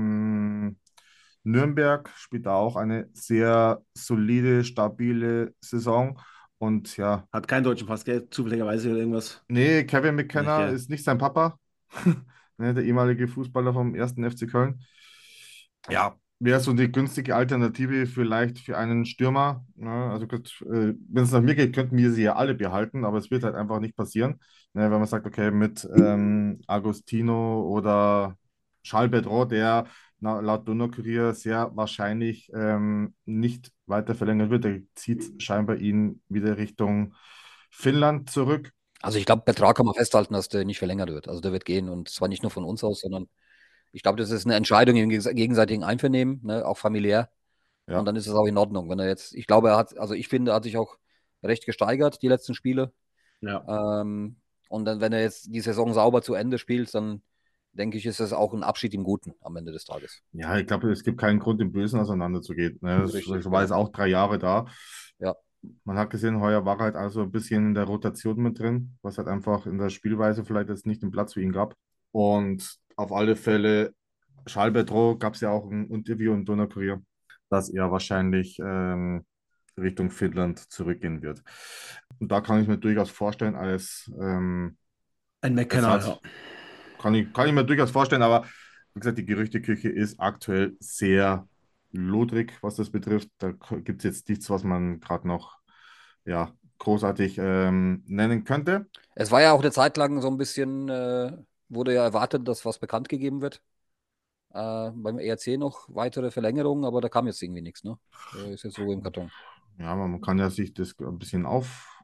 Nürnberg spielt da auch eine sehr solide, stabile Saison. Und ja, Hat keinen deutschen Pass, gell? Zufälligerweise oder irgendwas. nee, Kevin Nicht, McKenna gell? ist nicht sein Papa, ne, der ehemalige Fußballer vom ersten FC Köln. Ja, wäre so die günstige Alternative vielleicht für einen Stürmer. Ne? Also wenn es nach mir geht, könnten wir sie ja alle behalten, aber es wird halt einfach nicht passieren. Ne? Wenn man sagt, okay, mit Agostino oder Charles Bedro, der laut Dono-Kurier sehr wahrscheinlich nicht weiter verlängert wird, der zieht scheinbar ihn wieder Richtung Finnland zurück. Also ich glaube, Betrag kann man festhalten, dass der nicht verlängert wird. Also der wird gehen und zwar nicht nur von uns aus, sondern ich glaube, das ist eine Entscheidung im gegenseitigen Einvernehmen, ne, auch familiär. Und Ja. dann ist es auch in Ordnung, wenn er jetzt, ich glaube, also ich finde, er hat sich auch recht gesteigert, die letzten Spiele. Ja. Ähm, und dann, wenn er jetzt die Saison sauber zu Ende spielt, dann denke ich, ist es auch ein Abschied im Guten am Ende des Tages. Ja, ich glaube, es gibt keinen Grund, im Bösen auseinanderzugehen. Ne? Richtig, Das war genau. jetzt auch 3 Jahre da. Ja. Man hat gesehen, heuer war er halt also ein bisschen in der Rotation mit drin, was halt einfach in der Spielweise vielleicht jetzt nicht den Platz für ihn gab. Und auf alle Fälle, Charles Bertrand gab es ja auch ein Interview im Donaukurier, dass er wahrscheinlich Richtung Finnland zurückgehen wird. Und da kann ich mir durchaus vorstellen, als Ein McKenna, Ersatz, ja. kann ich mir durchaus vorstellen, aber wie gesagt, die Gerüchteküche ist aktuell sehr lodrig, was das betrifft. Da gibt es jetzt nichts, was man gerade noch ja, großartig nennen könnte. Es war ja auch eine Zeit lang so ein bisschen, wurde ja erwartet, dass was bekannt gegeben wird. Beim ERC noch weitere Verlängerungen, aber da kam jetzt irgendwie nichts, ne? Ist jetzt so im Karton. Ja, man kann ja sich das ein bisschen aufheben,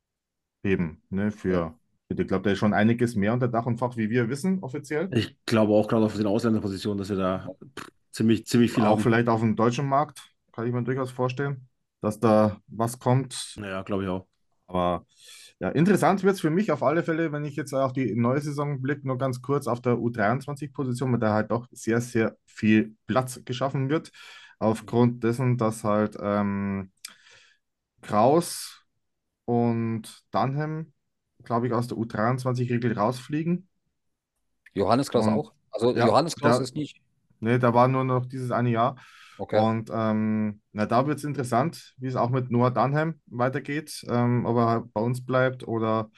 ne, Ja. ich glaube, da ist schon einiges mehr unter Dach und Fach, wie wir wissen, offiziell. Ich glaube auch gerade auf den Ausländerpositionen, dass wir da ziemlich viel Auch haben. vielleicht auf dem deutschen Markt, kann ich mir durchaus vorstellen, dass da was kommt. Naja, glaube ich auch. Aber ja, interessant wird es für mich auf alle Fälle, wenn ich jetzt auf die neue Saison blicke, nur ganz kurz auf der U23-Position, mit der halt doch sehr, sehr viel Platz geschaffen wird. Aufgrund dessen, dass halt Kraus und Dunham, glaube ich, aus der U23-Regel rausfliegen. Johannes Klaus Und auch? Also ja, Johannes Klaus ist nicht. ne, da war nur noch dieses eine Jahr. Okay. Und na, da wird es interessant, wie es auch mit Noah Dunham weitergeht, ob er bei uns bleibt oder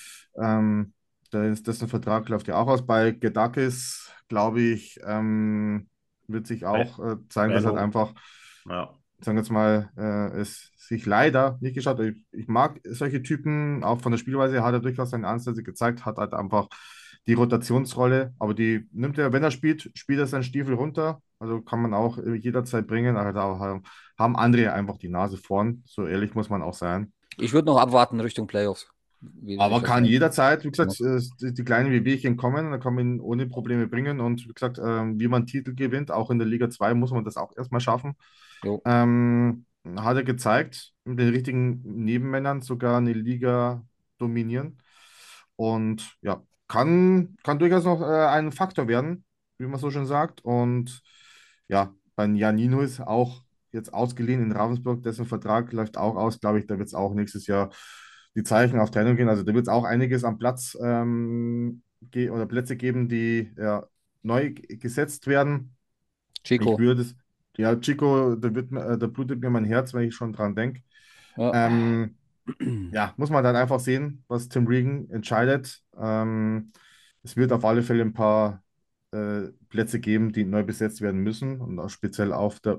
dessen Vertrag läuft ja auch aus. Bei Gedakis, glaube ich, wird sich auch zeigen, dass halt Verlängerung. einfach, Ja. sagen wir jetzt mal, es sich leider nicht geschafft hat. Ich mag solche Typen, auch von der Spielweise hat er durchaus seine Ansätze gezeigt, hat halt einfach die Rotationsrolle, aber die nimmt er, wenn er spielt, spielt er seinen Stiefel runter. Also kann man auch jederzeit bringen. Also da haben andere einfach die Nase vorn. So ehrlich muss man auch sein. Ich würde noch abwarten Richtung Playoffs, wie sich Aber das kann da. jederzeit, wie Ja. gesagt, die kleinen Wehwehchen kommen, dann kann man ihn ohne Probleme bringen. Und wie gesagt, wie man Titel gewinnt, auch in der Liga 2 muss man das auch erstmal schaffen. Jo. Hat er gezeigt, mit den richtigen Nebenmännern sogar eine Liga dominieren. Und ja, kann durchaus noch ein Faktor werden, wie man so schön sagt. Und ja, bei Janino ist auch jetzt ausgeliehen in Ravensburg, dessen Vertrag läuft auch aus, glaube ich, da wird es auch nächstes Jahr die Zeichen auf Trennung gehen. Also da wird es auch einiges am Platz oder Plätze geben, die ja, neu gesetzt werden. Ich Chico. würde es, ja, Chico, da blutet mir mein Herz, wenn ich schon dran denke. Ja. Ähm, ja, muss man dann einfach sehen, was Tim Regan entscheidet. Es wird auf alle Fälle ein paar Plätze geben, die neu besetzt werden müssen und auch speziell auf der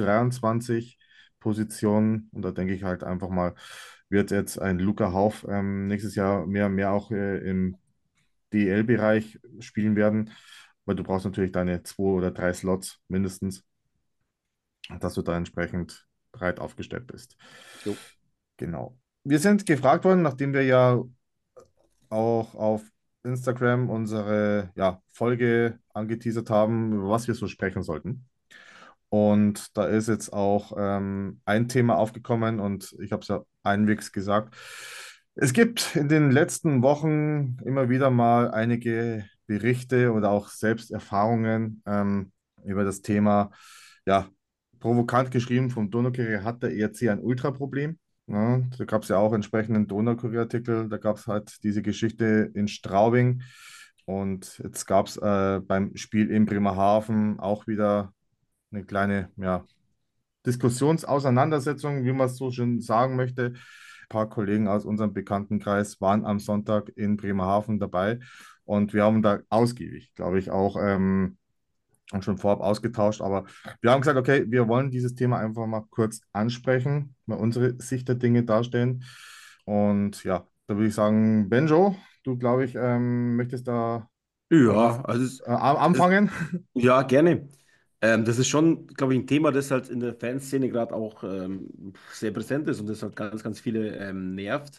U23-Position. Und da denke ich halt einfach mal, wird jetzt ein Luca Hauff nächstes Jahr mehr und mehr auch im DEL-Bereich spielen werden, weil du brauchst natürlich deine 2 oder 3 Slots mindestens, dass du da entsprechend breit aufgestellt bist. Jo. Genau. Wir sind gefragt worden, nachdem wir ja auch auf Instagram unsere Folge angeteasert haben, über was wir so sprechen sollten. Und da ist jetzt auch ein Thema aufgekommen und ich habe es ja einwegs gesagt. Es gibt in den letzten Wochen immer wieder mal einige Berichte oder auch Selbsterfahrungen über das Thema, ja, provokant geschrieben vom Donaukurier hat der ERC ein Ultraproblem. Ja, da gab es ja auch entsprechenden Donaukurier-Artikel, da gab es halt diese Geschichte in Straubing und jetzt gab es beim Spiel in Bremerhaven auch wieder eine kleine, ja, Diskussionsauseinandersetzung, wie man es so schön sagen möchte. Ein paar Kollegen aus unserem Bekanntenkreis waren am Sonntag in Bremerhaven dabei und wir haben da ausgiebig, glaube ich, auch schon vorab ausgetauscht. Aber wir haben gesagt, okay, wir wollen dieses Thema einfach mal kurz ansprechen, mal unsere Sicht der Dinge darstellen. Und ja, da würde ich sagen, Benjo, du, glaube ich, möchtest da was Ja, also es, anfangen? ja, gerne. Das ist schon, glaube ich, ein Thema, das halt in der Fanszene gerade auch sehr präsent ist und das halt ganz, ganz viele nervt.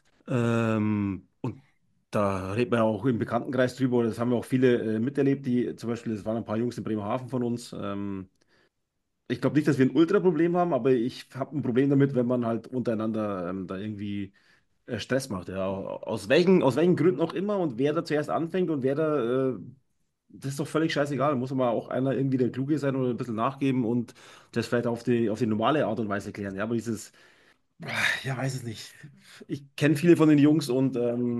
Und da redet man ja auch im Bekanntenkreis drüber, das haben wir auch viele miterlebt, die zum Beispiel, das waren ein paar Jungs in Bremerhaven von uns. Ich glaube nicht, dass wir ein Ultra-Problem haben, aber ich habe ein Problem damit, wenn man halt untereinander da irgendwie Stress macht. Ja. Aus welchen Gründen auch immer und wer da zuerst anfängt und wer da das ist doch völlig scheißegal. Da muss aber auch einer irgendwie der Kluge sein oder ein bisschen nachgeben und das vielleicht auf die normale Art und Weise klären. Ja, aber dieses, ja, weiß es nicht. Ich kenne viele von den Jungs und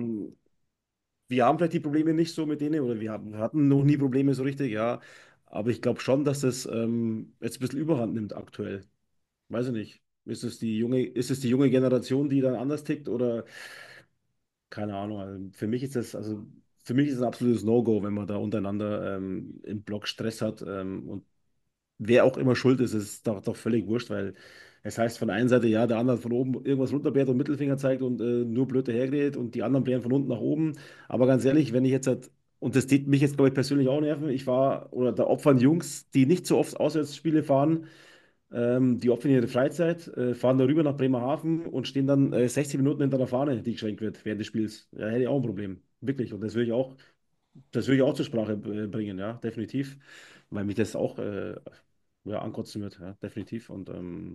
wir haben vielleicht die Probleme nicht so mit denen oder wir hatten noch nie Probleme so richtig, ja. Aber ich glaube schon, dass das jetzt ein bisschen Überhand nimmt aktuell. Weiß ich nicht. Ist es die junge Generation, die dann anders tickt oder keine Ahnung. Also für mich ist es ein absolutes No-Go, wenn man da untereinander im Block Stress hat. Und wer auch immer schuld ist, ist doch völlig wurscht, weil es heißt von der einen Seite, ja, der andere hat von oben irgendwas runterbläht und Mittelfinger zeigt und nur blöd dahergeredet und die anderen blähen von unten nach oben. Aber ganz ehrlich, wenn ich jetzt halt, und das tut mich jetzt, glaube ich, persönlich auch nerven, ich war, oder da opfern Jungs, die nicht so oft Auswärtsspiele fahren, die opfern ihre Freizeit, fahren darüber nach Bremerhaven und stehen dann 60 Minuten hinter der Fahne, die geschwenkt wird während des Spiels. Ja, hätte ich auch ein Problem. Wirklich. Und das will ich auch zur Sprache bringen, ja, definitiv. Weil mich das auch ja, ankotzen wird, ja, definitiv. Und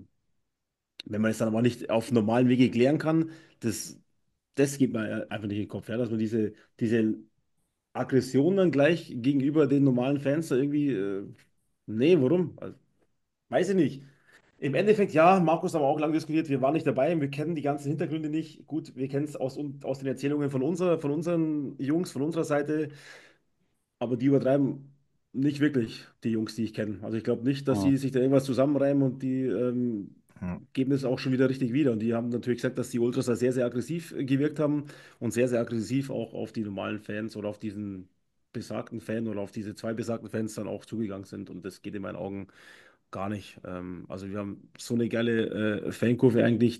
wenn man es dann aber nicht auf normalen Wege klären kann, das geht mir einfach nicht in den Kopf, ja, dass man diese Aggression dann gleich gegenüber den normalen Fans da irgendwie, nee, warum? Also, weiß ich nicht. Im Endeffekt, ja, Markus haben wir auch lange diskutiert, wir waren nicht dabei, wir kennen die ganzen Hintergründe nicht. Gut, wir kennen es aus den Erzählungen von unseren Jungs, von unserer Seite. Aber die übertreiben nicht wirklich, die Jungs, die ich kenne. Also ich glaube nicht, dass Hm, sie sich da irgendwas zusammenreimen und die hm, geben es auch schon wieder richtig wieder. Und die haben natürlich gesagt, dass die Ultras da sehr, sehr aggressiv gewirkt haben und sehr, sehr aggressiv auch auf die normalen Fans oder auf diesen besagten Fan oder auf diese zwei besagten Fans dann auch zugegangen sind. Und das geht in meinen Augen gar nicht. Also wir haben so eine geile Fankurve eigentlich,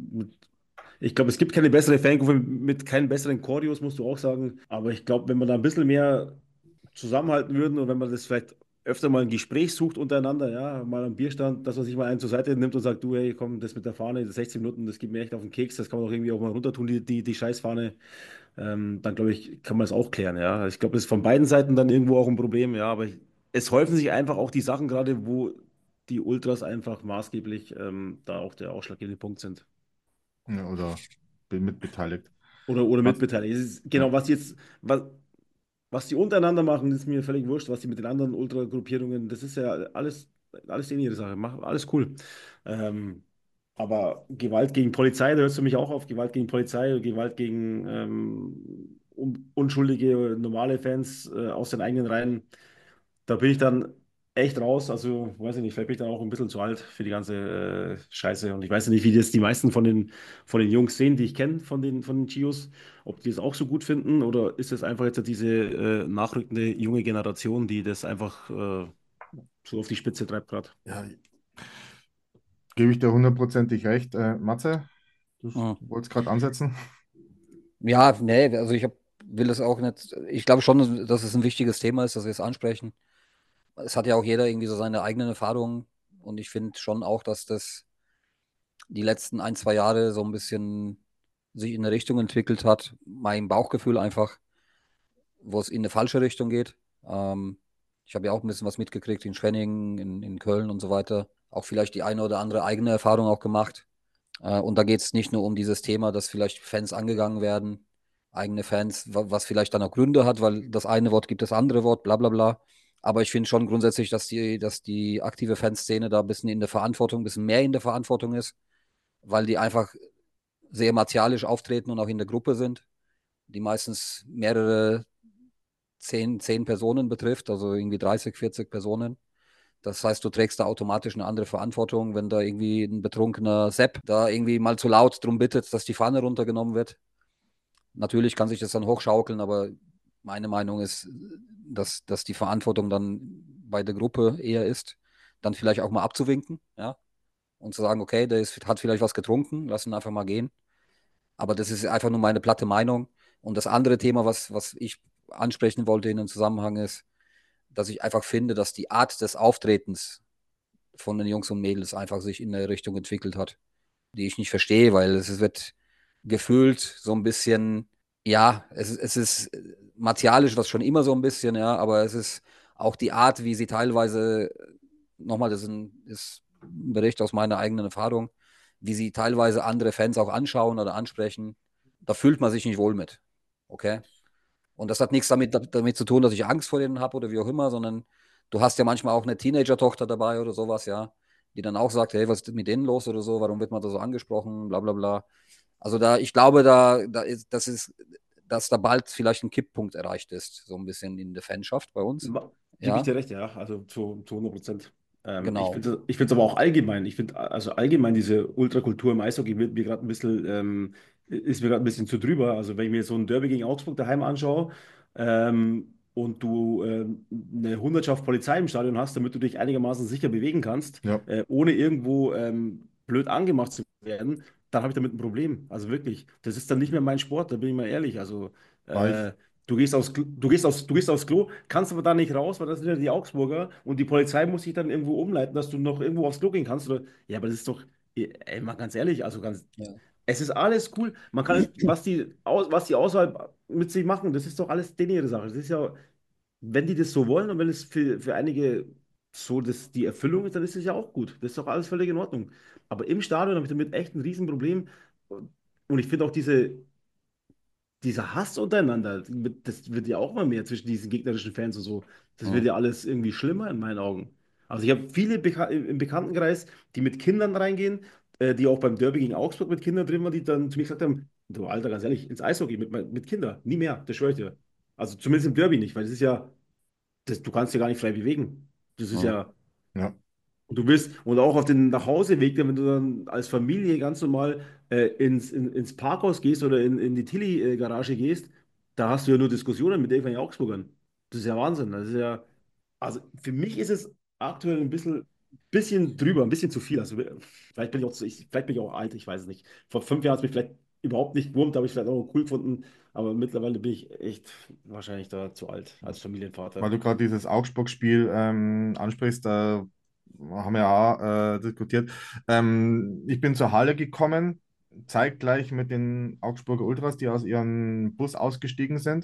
ich glaube, es gibt keine bessere Fankurve mit keinen besseren Choreos, musst du auch sagen. Aber ich glaube, wenn man da ein bisschen mehr zusammenhalten würden und wenn man das vielleicht öfter mal ein Gespräch sucht untereinander, ja, mal am Bierstand, dass man sich mal einen zur Seite nimmt und sagt, du, hey, komm, das mit der Fahne, das 16 Minuten, das geht mir echt auf den Keks, das kann man doch irgendwie auch mal runter tun, die Scheißfahne. Dann glaube ich, kann man es auch klären, ja. Ich glaube, das ist von beiden Seiten dann irgendwo auch ein Problem, ja, aber es häufen sich einfach auch die Sachen gerade, wo die Ultras einfach maßgeblich da auch der ausschlaggebende Punkt sind. ja, oder bin mitbeteiligt. Oder Was? mitbeteiligt. Es ist, Ja. genau, was die untereinander machen, ist mir völlig wurscht. Was die mit den anderen Ultragruppierungen, das ist ja alles denen ihre Sache. Alles cool. Ähm, aber Gewalt gegen Polizei, da hörst du mich auch auf. Gewalt gegen Polizei, Gewalt gegen unschuldige, normale Fans aus den eigenen Reihen. Da bin ich dann echt raus. Also, weiß ich nicht, vielleicht bin ich dann auch ein bisschen zu alt für die ganze Scheiße. Und ich weiß ja nicht, wie das die meisten von den Jungs sehen, die ich kenne, von den Chios, ob die das auch so gut finden oder ist es einfach jetzt diese nachrückende junge Generation, die das einfach so auf die Spitze treibt gerade. Ja, gebe ich dir hundertprozentig recht. Matze, du Mhm. wolltest gerade ansetzen? Ja, nee, also will es auch nicht. Ich glaube schon, dass es ein wichtiges Thema ist, dass wir es ansprechen. Es hat ja auch jeder irgendwie so seine eigenen Erfahrungen. Und ich finde schon auch, dass das die letzten ein, zwei Jahre so ein bisschen sich in eine Richtung entwickelt hat. Mein Bauchgefühl einfach, wo es in eine falsche Richtung geht. Ähm, Ich habe ja auch ein bisschen was mitgekriegt in Schwenningen, in Köln und so weiter. Auch vielleicht die eine oder andere eigene Erfahrung auch gemacht. Und da geht es nicht nur um dieses Thema, dass vielleicht Fans angegangen werden, eigene Fans, was vielleicht dann auch Gründe hat, weil das eine Wort gibt das andere Wort, bla bla bla. Aber ich finde schon grundsätzlich, dass die aktive Fanszene da ein bisschen in der Verantwortung, ein bisschen mehr in der Verantwortung ist, weil die einfach sehr martialisch auftreten und auch in der Gruppe sind, die meistens mehrere zehn Personen betrifft, also irgendwie 30, 40 Personen. Das heißt, du trägst da automatisch eine andere Verantwortung, wenn da irgendwie ein betrunkener Sepp da irgendwie mal zu laut drum bittet, dass die Fahne runtergenommen wird. Natürlich kann sich das dann hochschaukeln, aber meine Meinung ist, dass die Verantwortung dann bei der Gruppe eher ist, dann vielleicht auch mal abzuwinken, ja, und zu sagen, okay, hat vielleicht was getrunken, lass ihn einfach mal gehen. Aber das ist einfach nur meine platte Meinung. Und das andere Thema, was ich ansprechen wollte in dem Zusammenhang ist, dass ich einfach finde, dass die Art des Auftretens von den Jungs und Mädels einfach sich in eine Richtung entwickelt hat, die ich nicht verstehe, weil es wird gefühlt so ein bisschen, ja, es ist martialisch, was schon immer so ein bisschen, ja, aber es ist auch die Art, wie sie teilweise, nochmal, ist ein Bericht aus meiner eigenen Erfahrung, wie sie teilweise andere Fans auch anschauen oder ansprechen, da fühlt man sich nicht wohl mit. Okay? Und das hat nichts damit zu tun, dass ich Angst vor denen habe oder wie auch immer, sondern du hast ja manchmal auch eine Teenager-Tochter dabei oder sowas, ja, die dann auch sagt, hey, was ist mit denen los oder so, warum wird man da so angesprochen, bla bla bla. Also ich glaube, dass da bald vielleicht ein Kipppunkt erreicht ist, so ein bisschen in der Fanschaft bei uns. Gebe ich Ja, dir recht, ja, also zu 100%. Ich genau. finde ich aber auch allgemein, ich finde also allgemein diese Ultrakultur im Eishockey wird mir gerade ein bisschen, ist mir gerade ein bisschen zu drüber. Also wenn ich mir so ein Derby gegen Augsburg daheim anschaue und du eine Hundertschaft Polizei im Stadion hast, damit du dich einigermaßen sicher bewegen kannst, Ja, ohne irgendwo blöd angemacht zu werden, dann habe ich damit ein Problem. Also wirklich, das ist dann nicht mehr mein Sport, da bin ich mal ehrlich. Also war ich. äh, du gehst aufs Klo, kannst aber da nicht raus, weil das sind ja die Augsburger und die Polizei muss sich dann irgendwo umleiten, dass du noch irgendwo aufs Klo gehen kannst. Oder, ja, aber das ist doch, ey, mal ganz ehrlich, also Ja. es ist alles cool. Man kann, was die Auswahl mit sich machen, das ist doch alles denen ihre Sache. Das ist ja, wenn die das so wollen und wenn es für einige so die Erfüllung ist, dann ist es ja auch gut. Das ist doch alles völlig in Ordnung. Aber im Stadion habe ich damit echt ein Riesenproblem. Und ich finde auch dieser Hass untereinander, das wird ja auch mal mehr zwischen diesen gegnerischen Fans und so. Das wird Mhm. ja alles irgendwie schlimmer in meinen Augen. Also ich habe viele im Bekanntenkreis, die mit Kindern reingehen, die auch beim Derby gegen Augsburg mit Kindern drin waren, die dann zu mir gesagt haben, du Alter, ganz ehrlich, ins Eishockey mit Kindern, nie mehr, das schwöre ich dir. Also zumindest im Derby nicht, weil das ist ja, du kannst dich gar nicht frei bewegen. Das ist Mhm. ja, Ja, und du bist, und auch auf den Nachhauseweg, wenn du dann als Familie ganz normal ins Parkhaus gehst oder in die Tilly-Garage gehst, da hast du ja nur Diskussionen mit irgendwelchen Augsburgern. Das ist ja Wahnsinn. Das ist ja, also für mich ist es aktuell ein bisschen drüber, ein bisschen zu viel. Also vielleicht bin ich auch alt, ich weiß es nicht. Vor 5 Jahren hat es mich vielleicht überhaupt nicht gewurmt, habe ich vielleicht auch cool gefunden, aber mittlerweile bin ich echt wahrscheinlich da zu alt als weil Familienvater. du gerade dieses Augsburg-Spiel ansprichst, da haben wir ja auch diskutiert. Ich bin zur Halle gekommen, zeitgleich mit den Augsburger Ultras, die aus ihrem Bus ausgestiegen sind.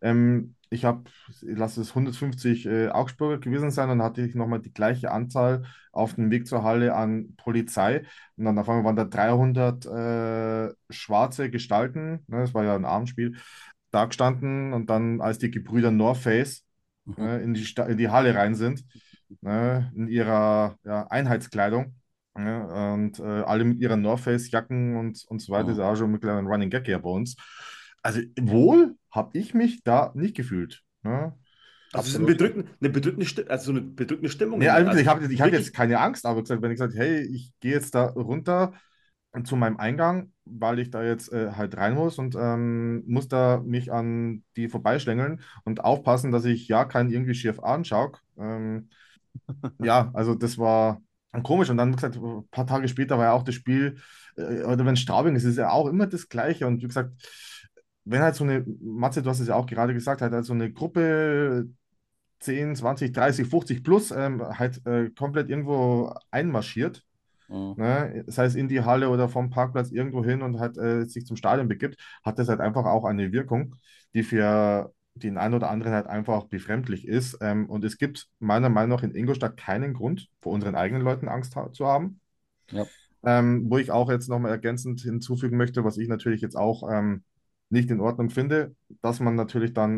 Ich lasse es 150 Augsburger gewesen sein, dann hatte ich nochmal die gleiche Anzahl auf dem Weg zur Halle an Polizei. Und dann auf einmal waren da 300 schwarze Gestalten, ne, das war ja ein Abendspiel, da gestanden und dann, als die Gebrüder North Face Mhm. in die Halle rein sind, ne, in ihrer ja, Einheitskleidung. Ne, und alle mit ihren North Face-Jacken und so weiter, ist Mhm. auch schon mittlerweile ein Running Gag hier bei uns. Also wohl habe ich mich da nicht gefühlt. Ne? Also es ist Absolut. eine bedrückende Stimmung, also so eine bedrückende Stimmung Nee, also Also ich hatte jetzt wirklich, keine Angst, aber gesagt, wenn ich gesagt, hey, ich gehe jetzt da runter zu meinem Eingang, weil ich da jetzt halt rein muss und muss da mich an die vorbeischlängeln und aufpassen, dass ich ja keinen irgendwie schief anschaue. Ja, also das war komisch. Und dann, wie gesagt, ein paar Tage später war ja auch das Spiel, oder wenn Straubing ist, ist ja auch immer das Gleiche. Und wie gesagt, wenn halt so eine, Matze, du hast es ja auch gerade gesagt, halt so eine Gruppe 10, 20, 30, 50 plus halt komplett irgendwo einmarschiert, Mhm. ne, sei es in die Halle oder vom Parkplatz irgendwo hin und halt sich zum Stadion begibt, hat das halt einfach auch eine Wirkung, die für den einen oder anderen halt einfach befremdlich ist. Und es gibt meiner Meinung nach in Ingolstadt keinen Grund, vor unseren eigenen Leuten Angst ha zu haben. Ja. Wo ich auch jetzt nochmal ergänzend hinzufügen möchte, was ich natürlich jetzt auch nicht in Ordnung finde, dass man natürlich dann,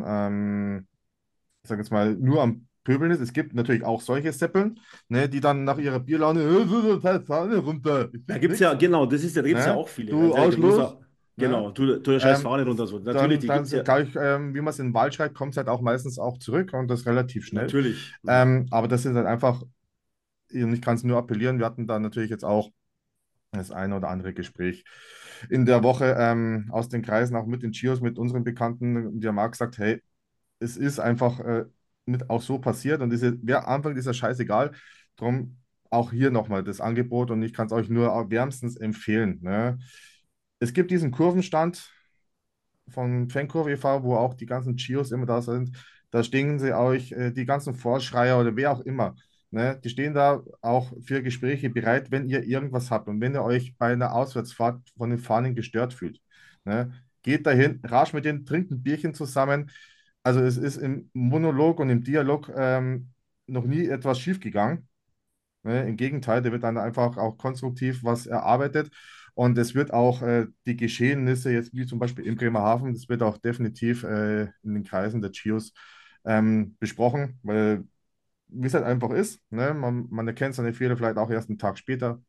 ich sage jetzt mal, nur am Pöbeln ist. Es gibt natürlich auch solche Seppeln, ne, die dann nach ihrer Bierlaune, Fahne runter, ich da krieg gibt es ja, nix, genau, da gibt es ja ne, auch viele, du ganz ehrlich, da muss Arschloch, er, ne, genau, tu der scheiß ähm, Fahne runter so. Natürlich, dann, die gibt es dann ja, gleich, wie man es in den Wald schreit, kommt es halt auch meistens auch zurück und das relativ schnell. natürlich. Aber das ist halt einfach, und ich kann es nur appellieren, wir hatten da natürlich jetzt auch das eine oder andere Gespräch in der Woche aus den Kreisen, auch mit den Chios, mit unseren Bekannten, die haben auch gesagt, hey, es ist einfach mit auch so passiert und wer anfängt, ist ja scheißegal. Darum auch hier nochmal das Angebot und ich kann es euch nur wärmstens empfehlen. Ne? Es gibt diesen Kurvenstand von Fankurve e.V., wo auch die ganzen Chios immer da sind. Da stehen sie euch, die ganzen Vorschreier oder wer auch immer. Ne? Die stehen da auch für Gespräche bereit, wenn ihr irgendwas habt und wenn ihr euch bei einer Auswärtsfahrt von den Fahnen gestört fühlt. Ne? Geht dahin, rasch mit denen, trinkt ein Bierchen zusammen. Also es ist im Monolog und im Dialog noch nie etwas schiefgegangen. Ne? Im Gegenteil, da wird dann einfach auch konstruktiv was erarbeitet. Und es wird auch die Geschehnisse, jetzt wie zum Beispiel in Bremerhaven, das wird auch definitiv in den Kreisen der Chios besprochen, weil wie es halt einfach ist, ne? Man erkennt seine Fehler vielleicht auch erst einen Tag später.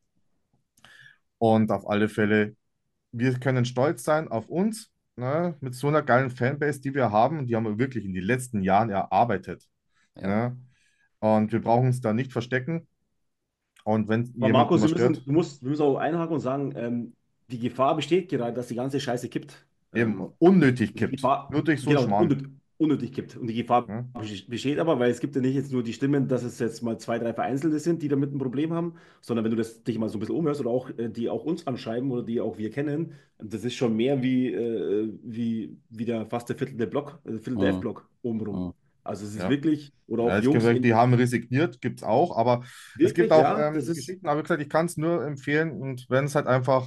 Und auf alle Fälle, wir können stolz sein auf uns, ne? Mit so einer geilen Fanbase, die wir haben. Und die haben wir wirklich in den letzten Jahren erarbeitet. Ja. Ne? Und wir brauchen uns da nicht verstecken. Und wenn Aber jemandem Markus, was stört, wir müssen auch einhaken und sagen, die Gefahr besteht gerade, dass die ganze Scheiße kippt. eben unnötig Die kippt. Gefahr, Nur durch so einen genau, Schmarrn. unnötig kippt. Und die Gefahr Ne? besteht aber, weil es gibt ja nicht jetzt nur die Stimmen, dass es jetzt mal zwei, drei Vereinzelte sind, die damit ein Problem haben, sondern wenn du dich mal so ein bisschen umhörst oder auch die auch uns anschreiben oder die auch wir kennen, das ist schon mehr wie der fast der Viertel der Mhm. F-Block obenrum. Mhm. Also es ist Ja. wirklich, oder Ja, auch es gibt Jungs welche, die in, haben resigniert, gibt es auch, aber es gibt wirklich, auch ja, das ist. Geschichten, aber wie gesagt, ich kann es nur empfehlen und wenn es halt einfach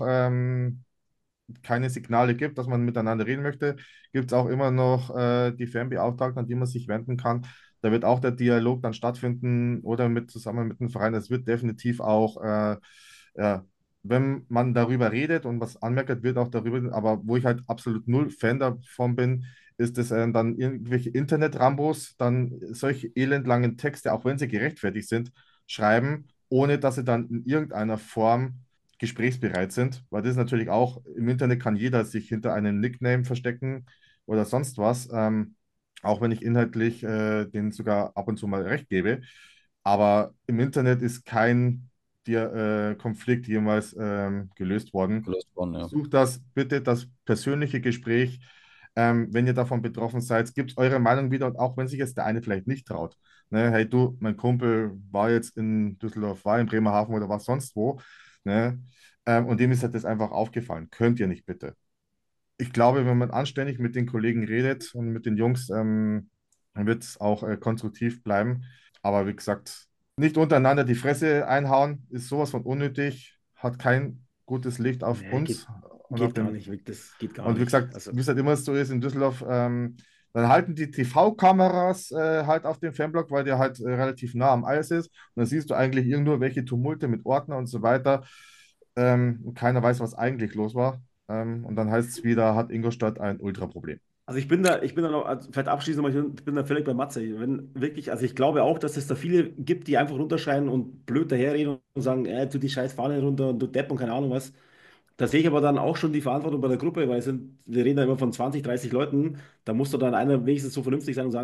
keine Signale gibt, dass man miteinander reden möchte, gibt es auch immer noch die Fernbeauftragten, an die man sich wenden kann. Da wird auch der Dialog dann stattfinden oder zusammen mit dem Verein. Es wird definitiv auch, ja, wenn man darüber redet und was anmerkt, wird auch darüber, aber wo ich halt absolut null Fan davon bin, ist es dann irgendwelche Internet-Rambos, dann solche elendlangen Texte, auch wenn sie gerechtfertigt sind, schreiben, ohne dass sie dann in irgendeiner Form gesprächsbereit sind, weil das ist natürlich auch, im Internet kann jeder sich hinter einem Nickname verstecken oder sonst was, auch wenn ich inhaltlich denen sogar ab und zu mal recht gebe. Aber im Internet ist kein Konflikt jemals gelöst worden. Gelöst worden, ja. Sucht das bitte, das persönliche Gespräch. Wenn ihr davon betroffen seid, gebt eure Meinung wieder und auch wenn sich jetzt der eine vielleicht nicht traut. Ne, hey du, mein Kumpel war jetzt in Düsseldorf, war in Bremerhaven oder war sonst wo. Ne? Und dem ist halt das einfach aufgefallen. Könnt ihr nicht bitte. Ich glaube, wenn man anständig mit den Kollegen redet und mit den Jungs, dann wird es auch konstruktiv bleiben. Aber wie gesagt, nicht untereinander die Fresse einhauen, ist sowas von unnötig, hat kein gutes Licht auf Nee, uns und auf geht gar den. nicht, das geht gar Und wie nicht. gesagt, Also, wie es halt immer so ist in Düsseldorf, dann halten die TV-Kameras halt auf dem Fanblock, weil der halt relativ nah am Eis ist. Und dann siehst du eigentlich irgendwo welche Tumulte mit Ordner und so weiter. Und keiner weiß, was eigentlich los war. Und dann heißt es wieder, hat Ingolstadt ein Ultraproblem. also ich bin da noch, also vielleicht abschließend mal, ich bin da völlig bei Matze. Wenn wirklich, also ich glaube auch, dass es da viele gibt, die einfach runterschreien und blöd daherreden und sagen, tu die scheiß Fahne runter und du Depp und keine Ahnung was. Da sehe ich aber dann auch schon die Verantwortung bei der Gruppe, weil wir reden da immer von 20, 30 Leuten. Da muss doch dann einer wenigstens so vernünftig sein und sagen,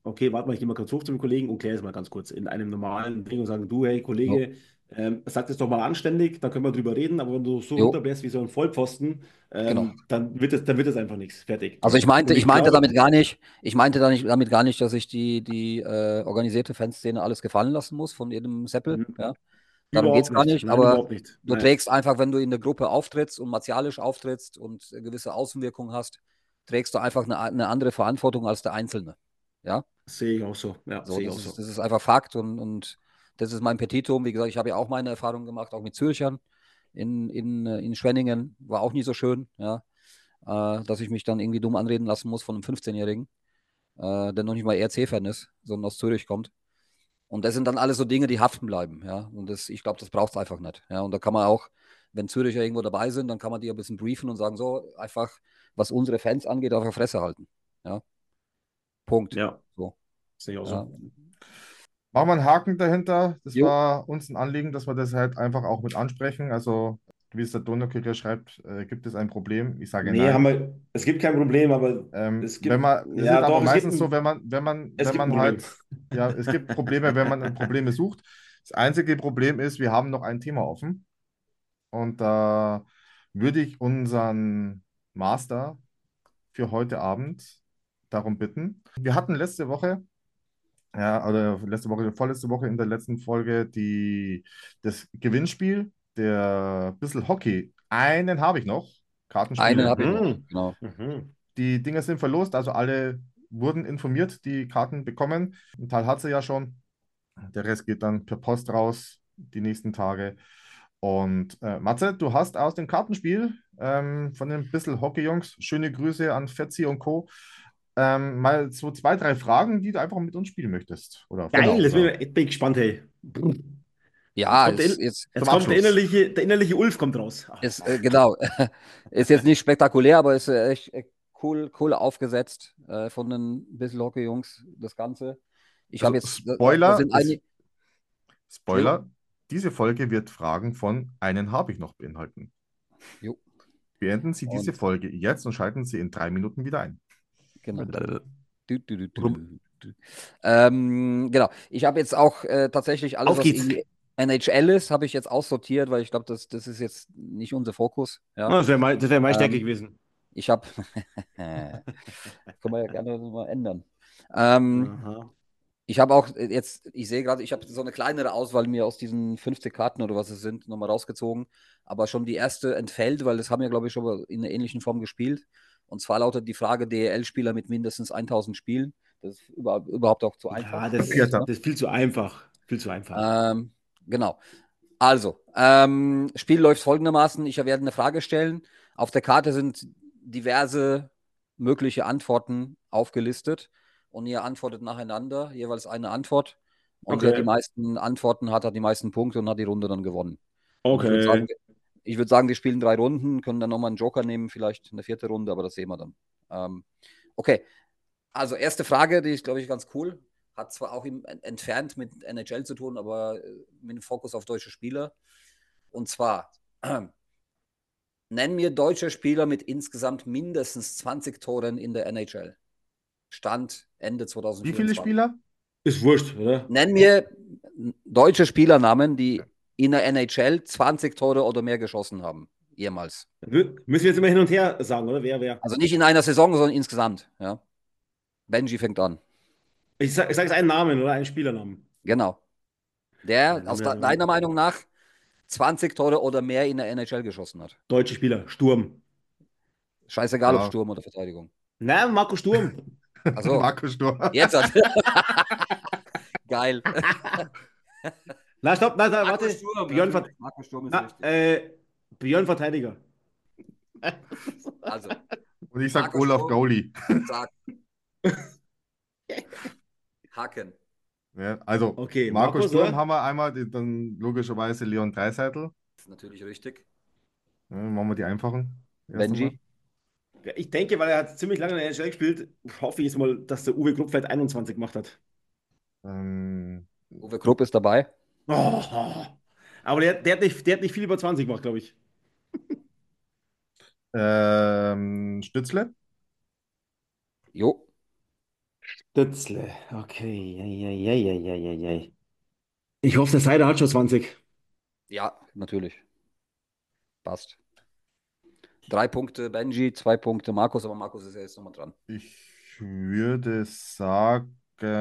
okay, warte mal, ich gehe mal kurz hoch zum Kollegen und kläre es mal ganz kurz in einem normalen Ding und sagen, du, hey Jo, Kollege, sag das doch mal anständig, da können wir drüber reden, aber wenn du so jo, runterbläst wie so ein Vollpfosten, genau. dann wird es einfach nichts. Fertig. Also Und ich ich meinte glaube, damit gar nicht, damit gar nicht, dass ich die organisierte Fanszene alles gefallen lassen muss von jedem Seppel. Ja. Darum geht überhaupt es gar nicht. nicht, Nein, aber überhaupt nicht. du Nein, trägst einfach, wenn du in der Gruppe auftrittst und martialisch auftrittst und gewisse Außenwirkungen hast, trägst du einfach eine andere Verantwortung als der Einzelne. Ja, sehe ich auch so. Ja, so, sehe ich auch so. das ist einfach Fakt und das ist mein Petitum. Wie gesagt, ich habe ja auch meine Erfahrungen gemacht, auch mit Zürchern in Schwenningen. War auch nie so schön, ja, dass ich mich dann irgendwie dumm anreden lassen muss von einem 15-Jährigen, der noch nicht mal ERC-Fan ist, sondern aus Zürich kommt. Und das sind dann alles so Dinge, die haften bleiben, ja. Und ich glaube, das braucht es einfach nicht. Ja. Und da kann man auch, wenn Züricher irgendwo dabei sind, dann kann man die ein bisschen briefen und sagen, so, einfach, was unsere Fans angeht, auf der Fresse halten. Ja. Punkt. Ja, So. sehe ich auch Ja. so. Machen wir einen Haken dahinter. Das Jo. war uns ein Anliegen, dass wir das halt einfach auch mit ansprechen. Also, wie es der Donaukicker schreibt, gibt es ein Problem? Ich sage Nee, haben nein. wir, es gibt kein Problem, aber Es ist ja aber doch, meistens so, es wenn gibt ein man Problem. halt, ja, es gibt Probleme, wenn man Probleme sucht. Das einzige Problem ist, wir haben noch ein Thema offen. Und da würde ich unseren Master für heute Abend darum bitten. Wir hatten letzte Woche, ja, oder letzte Woche, vorletzte Woche in der letzten Folge das Gewinnspiel der Bissl Hockey. Einen habe ich noch, Einen Kartenspiele. habe ich noch. Mhm. Genau. Mhm. Die Dinger sind verlost, also alle wurden informiert, die Karten bekommen. Ein Teil hat sie ja schon. Der Rest geht dann per Post raus die nächsten Tage. Und Matze, du hast aus dem Kartenspiel von den Bissl Hockey-Jungs, schöne Grüße an Fetzi und Co., mal so zwei, drei Fragen, die du einfach mit uns spielen möchtest. Oder Geil, genau, oder jetzt bin ich gespannt, hey. Jetzt Ja, kommt ist jetzt, zum jetzt kommt Abschluss. der innerliche Ulf kommt raus. Ach, genau. Ist jetzt nicht spektakulär, aber ist echt cool aufgesetzt von den Bissl Hockey-Jungs, das Ganze. Ich habe Also jetzt, da sind einige. Entschuldigung? Spoiler, diese Folge wird Fragen von einen habe ich noch beinhalten. Jo. Beenden Sie diese Und Folge jetzt und schalten Sie in 3 Minuten wieder ein. genau. Rum. Genau. Ich habe jetzt auch tatsächlich alles, auf was geht's. irgendwie NHL ist, habe ich jetzt aussortiert, weil ich glaube, das ist jetzt nicht unser Fokus. Ja. Ah, das wär meine Stärke Ähm, gewesen. ich habe, können wir ja gerne mal ändern. Ähm, Aha. ich habe auch jetzt, ich sehe gerade, ich habe so eine kleinere Auswahl mir aus diesen 50 Karten oder was es sind, nochmal rausgezogen. Aber schon die erste entfällt, weil das haben wir, glaube ich, schon mal in einer ähnlichen Form gespielt. Und zwar lautet die Frage DEL-Spieler mit mindestens 1000 Spielen. Das ist überhaupt auch zu einfach. Ja, das, Vierter. das ist viel zu einfach. Viel zu einfach. Genau. Also, Spiel läuft folgendermaßen. Ich werde eine Frage stellen. Auf der Karte sind diverse mögliche Antworten aufgelistet und ihr antwortet nacheinander, jeweils eine Antwort. Und wer die Okay. meisten Antworten hat, hat die meisten Punkte und hat die Runde dann gewonnen. Und Okay. ich würde sagen, wir spielen 3 Runden, können dann nochmal einen Joker nehmen, vielleicht eine vierte Runde, aber das sehen wir dann. Okay, also erste Frage, die ist, glaube ich, ganz cool. Hat zwar auch entfernt mit NHL zu tun, aber mit dem Fokus auf deutsche Spieler. Und zwar, nenn mir deutsche Spieler mit insgesamt mindestens 20 Toren in der NHL. Stand Ende Wie viele 2024. Spieler? Ist wurscht, oder? Nenn mir deutsche Spielernamen, die in der NHL 20 Tore oder mehr geschossen haben. Jemals. Müssen wir jetzt immer hin und her sagen, oder? Wer? Also nicht in einer Saison, sondern insgesamt. Ja. Benji fängt an. Ich sage jetzt einen Namen, oder? Einen Spielernamen. Genau. Ja, Der dann aus haben wir deiner Meinung nach 20 Tore oder mehr in der NHL geschossen hat. deutsche Spieler. Sturm. Scheißegal, ob Ja, Sturm oder Verteidigung. Nein, Marco Sturm. Also, Markus Sturm. jetzt hat. Geil. Na, stopp, nein, nein, Marco warte. Sturm, Björn, natürlich. Marco Sturm ist na, richtig. Björn Verteidiger. Also, Und ich sag Marco Olaf Sturm Gauli. sagt Haken. Ja, also Okay, Markus Markus, Sturm oder? haben wir einmal, dann logischerweise Leon Draisaitl. Das ist natürlich richtig. Ja, machen wir die einfachen. Erst einmal. Benji. Ja, ich denke, weil er hat ziemlich lange in der NHL gespielt, hoffe ich jetzt mal, dass der Uwe Krupp vielleicht 21 gemacht hat. Ähm, Uwe Krupp ist dabei. Oh, aber der hat nicht viel über 20 gemacht, glaube ich. Stützle. Jo. Dötzle. Okay. Ei. Ich hoffe, der Seider hat schon 20. Ja, natürlich. Passt. 3 Punkte Benji, 2 Punkte Markus, aber Markus ist ja jetzt nochmal dran. Ich würde sagen,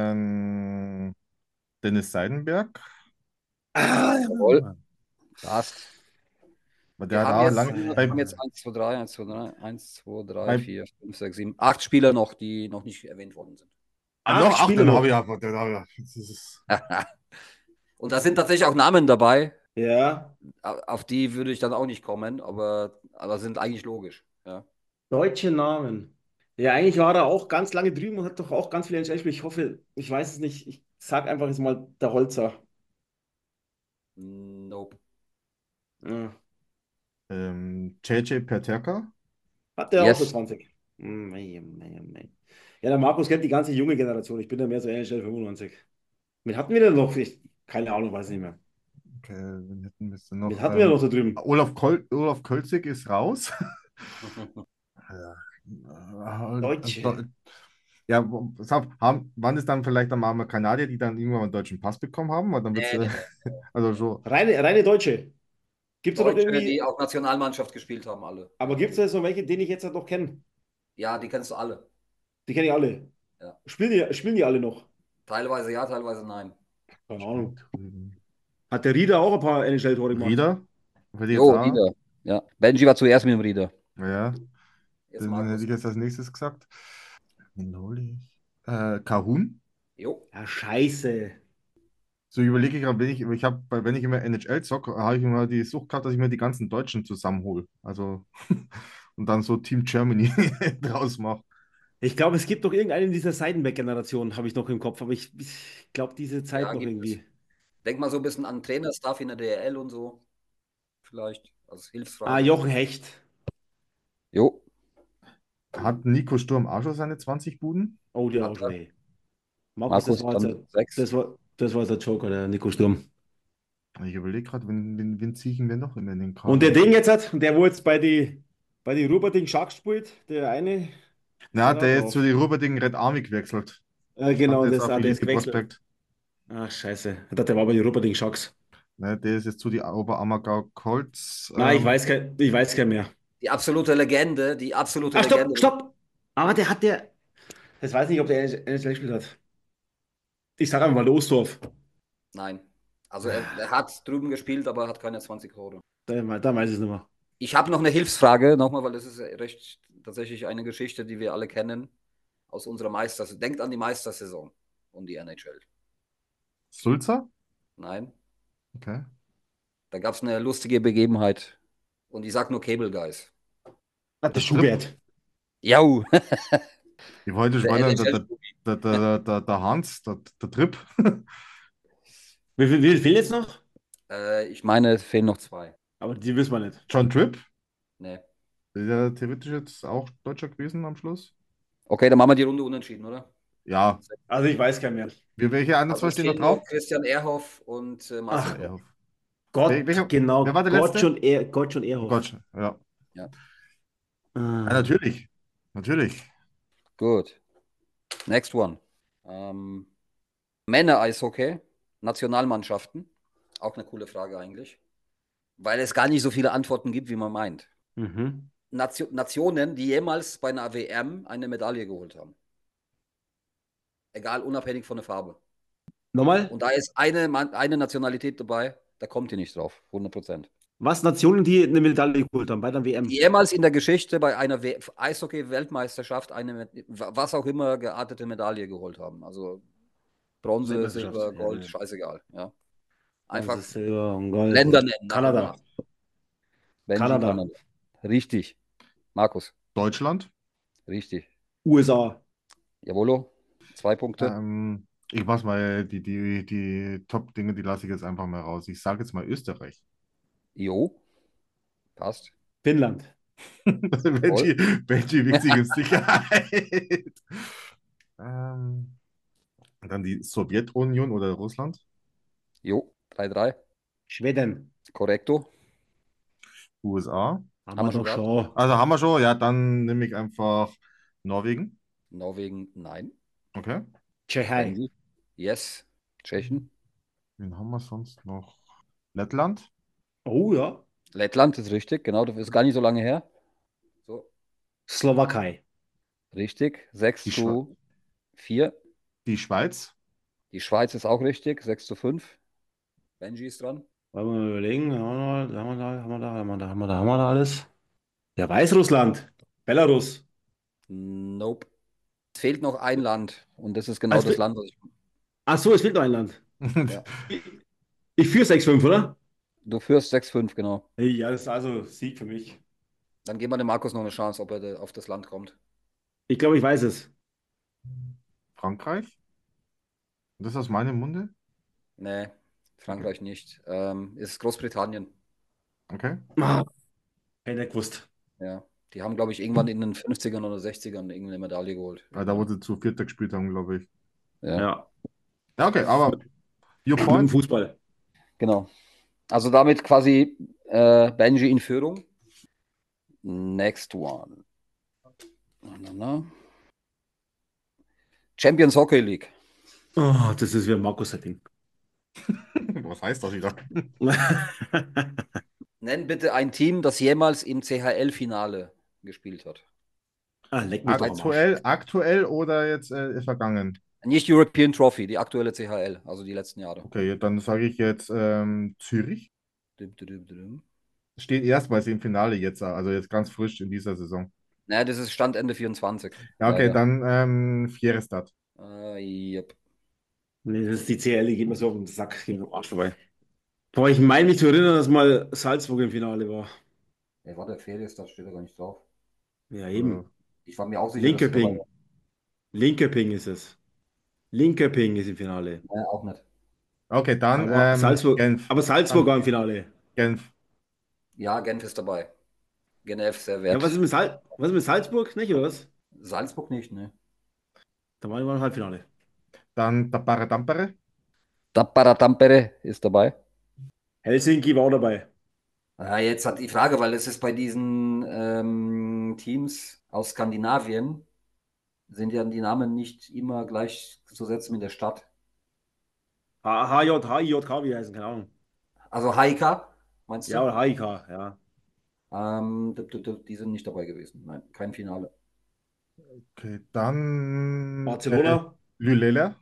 Dennis Seidenberg. Jawohl. Passt. Weil der Wir hat haben auch jetzt, lange. wir haben jetzt 1, 2, 3, 1, 2, 3, 1, 2, 3, Bei, 4, 5, 6, 7, 8 Spieler noch, die noch nicht erwähnt worden sind. noch 8, Spiele den habe noch. ich ja. Den hab ich ja. Das ist, Und da sind tatsächlich auch Namen dabei, Ja. auf die würde ich dann auch nicht kommen, aber sind eigentlich logisch. Ja. Deutsche Namen. Ja, eigentlich war er auch ganz lange drüben und hat doch auch ganz viele NHL-Spiele. Ich hoffe, ich weiß es nicht. Ich sag einfach jetzt mal der Holzer. Nope. Ja. JJ Peterka. Hat der auch schon Yes. 20? Ja, der Markus kennt die ganze junge Generation. Ich bin da mehr so NHL 95. Mit hatten wir denn noch? Keine Ahnung, weiß nicht mehr. Okay, wen hätten wir denn Mit noch? hatten wir noch so drüben? Olaf Kölzig ist raus. Deutsche. Ja, wann ist dann vielleicht einmal Kanadier, die dann irgendwann einen deutschen Pass bekommen haben? Weil dann wird's, Nee, also so. Reine Deutsche. Gibt es da noch Deutsche, die irgendwie, auch Nationalmannschaft gespielt haben, alle. aber gibt es da so welche, den ich jetzt halt noch kenne? Ja, die kennst du alle. Die kenne ich alle. Ja. Spielen die alle noch? Teilweise ja, teilweise nein. Keine Ahnung. Hat der Rieder auch ein paar NHL-Tore gemacht? Rieder, würde ich jetzt Jo, sagen. Rieder. Ja. Benji war zuerst mit dem Rieder. Ja, Jetzt den hätte Markus. ich jetzt als nächstes gesagt. Wen hole ich? Kahun. Jo. Ja, scheiße. So überlege ich gerade, wenn ich immer NHL zocke, habe ich immer die Sucht gehabt, dass ich mir die ganzen Deutschen zusammenhole. Also und dann so Team Germany draus mache. Ich glaube, es gibt noch irgendeinen dieser Seidenberg-Generation, habe ich noch im Kopf, aber ich glaube, diese Zeit Ja, noch gibt es. irgendwie. Denk mal so ein bisschen an Trainerstaff in der DRL und so. Vielleicht als Ah, Hilfsfrage. Jochen Hecht. Jo. Hat Nico Sturm auch schon seine 20 Buden? Oh, der Hat auch schon, er. ey. Markus, Markus dann 6. das war jetzt der Joker, der Nico Sturm. Ich überlege gerade, wen ziehe ich mir noch immer in den Und der Kader? Ding jetzt hat, der wo jetzt bei die Ruberding Sharks spielt, der eine, Na, steht auch der jetzt zu drauf. den Ruberding Red Army gewechselt. Stand Genau, jetzt auf der ist Elite gewechselt. Prospect. Ach, scheiße. Ich dachte, der war bei den Ruberding Sharks. Ne, der ist jetzt zu die Oberammergau Colts. Nein, ich weiß kein mehr. Die absolute Legende, die absolute Ah, stopp, Legende. stopp! Aber das weiß nicht, ob der NHL gespielt hat. Ich sage einfach mal Losdorf. Nein. Also er hat drüben gespielt, aber hat keine 20 Tore. Da weiß ich es nicht mehr. Ich habe noch eine Hilfsfrage, nochmal, weil das ist recht tatsächlich eine Geschichte, die wir alle kennen aus unserer Meistersaison. Denkt an die Meistersaison und die NHL. Sulzer? Nein, Okay. da gab es eine lustige Begebenheit. Und ich sag nur Cable Guys. Ah, der Schubert. Jau, Ich wollte der spoilern, NHL. der Hans, der Trip. Wie viel fehlen jetzt noch? Ich meine, es fehlen noch 2. Aber die wissen wir nicht. John Tripp. Nee. Ist ja theoretisch jetzt auch Deutscher gewesen am Schluss. Okay, dann machen wir die Runde unentschieden, oder? Ja. Also ich weiß keinen mehr. Welche anderen Also zwei es stehen noch fehlen drauf? noch Christian Ehrhoff und Marcel Ach, Ja, Gottsch. Gott, wer genau. war der letzte? Gott schon Oh Ehrhoff. Gott, ja. Ja, Ja, Ah. natürlich. Natürlich. gut. Next one. Männer-Eishockey, Nationalmannschaften. Auch eine coole Frage eigentlich. Weil es gar nicht so viele Antworten gibt, wie man meint. Mhm. Nationen, die jemals bei einer WM eine Medaille geholt haben. Egal, unabhängig von der Farbe. Nochmal? Und da ist eine Nationalität dabei, da kommt ihr nicht drauf, 100%. Was Nationen, die eine Medaille geholt haben bei der Die WM? jemals in der Geschichte bei einer Eishockey-Weltmeisterschaft eine, was auch immer, geartete Medaille geholt haben. Also Bronze, Weltmeisterschaft. Silber, Gold, Ja. scheißegal. Ja. Bronze, Einfach Silber und Gold. Länder nennen Kanada. nacheinander. Benji, Kanada. Kanada. Richtig. Markus, Deutschland. richtig. USA. Jawollo, 2 Punkte. Ich mach's mal, die Top-Dinge, die lasse ich jetzt einfach mal raus. Ich sage jetzt mal Österreich. Jo, passt. Finnland. Benji wiegt sich in Sicherheit. Dann die Sowjetunion oder Russland. Jo, 3-3. Schweden. Korrekto. USA. Haben Haben wir wir schon doch gehabt? schon. Also haben wir schon. Ja, dann nehme ich einfach Norwegen. Norwegen, nein. Okay. Tschechei. Benji? Yes. Tschechen. Wen haben wir sonst noch? Lettland? Oh ja. Lettland ist richtig, genau, das ist gar nicht so lange her. So, Slowakei. richtig. 6 Die, Schwe zu 4. die Schweiz? Die Schweiz ist auch richtig, 6 zu 5. Benji ist dran. Wollen wir mal überlegen. Haben wir da alles? Ja, Weißrussland. Belarus. Nope. Es fehlt noch ein Land und das ist Ah, genau das Land, was ich. Ach so, es fehlt noch ein Land. Ja. Ich führe 6-5, oder? Du führst 6-5, genau. Ja, das ist also Sieg für mich. Dann geben wir dem Markus noch eine Chance, ob er auf das Land kommt. Ich glaube, ich weiß es. Frankreich? Das aus meinem Munde? Nee, Frankreich nicht. Ist Großbritannien. Okay. Ah, hätte ich gewusst. Ja. Die haben, glaube ich, irgendwann in den 50ern oder 60ern irgendeine Medaille geholt. Da wo sie zu vierter gespielt haben, glaube ich. Ja, Ja, Ja, okay, aber your mit dem point. Fußball. genau. Also damit quasi Benji in Führung. Next one. Na. Champions Hockey League. Oh, das ist wie ein Markus-Setting. Was heißt das wieder? Nenn bitte ein Team, das jemals im CHL-Finale gespielt hat. Leck mich doch am Arsch. Aktuell oder jetzt vergangen? Nicht European Trophy, die aktuelle CHL, also die letzten Jahre. Okay, dann sage ich jetzt Zürich. Dum, dum, dum. Steht erstmals im Finale jetzt, also jetzt ganz frisch in dieser Saison. Naja, das ist Stand Ende 24. Ja, okay, Leider. dann Fjärestad. Yep. Nee, das ist die CL, die geht mir so auf den Sack, geht mir am Arsch vorbei. Boah, ich meine mich zu erinnern, dass mal Salzburg im Finale war. Ey, warte, Ferias, da steht da gar nicht drauf. Ja, Äh, eben. Ich war mir auch sicher, dass es dabei Linköping. war. Linköping ist es. Linköping ist im Finale. Nee, auch nicht. Okay, dann Aber Genf. Salzburg war im Finale. Genf. Ja, Genf ist dabei. Genf sehr Ja, wert. was ist mit Salzburg? Nicht, oder was? Salzburg nicht, ne? Da waren wir im Halbfinale. Dann Tappara Tampere. Tappara Tampere ist dabei. Helsinki war auch dabei. Jetzt hat die Frage, weil es ist bei diesen Teams aus Skandinavien, sind ja die Namen nicht immer gleichzusetzen mit der Stadt. HIJK, wie die heißen, keine Ahnung. Also Haika, meinst du? Ja, oder HIK, ja. Die sind nicht dabei gewesen. Nein, kein Finale. Okay, dann Barcelona. Lülela.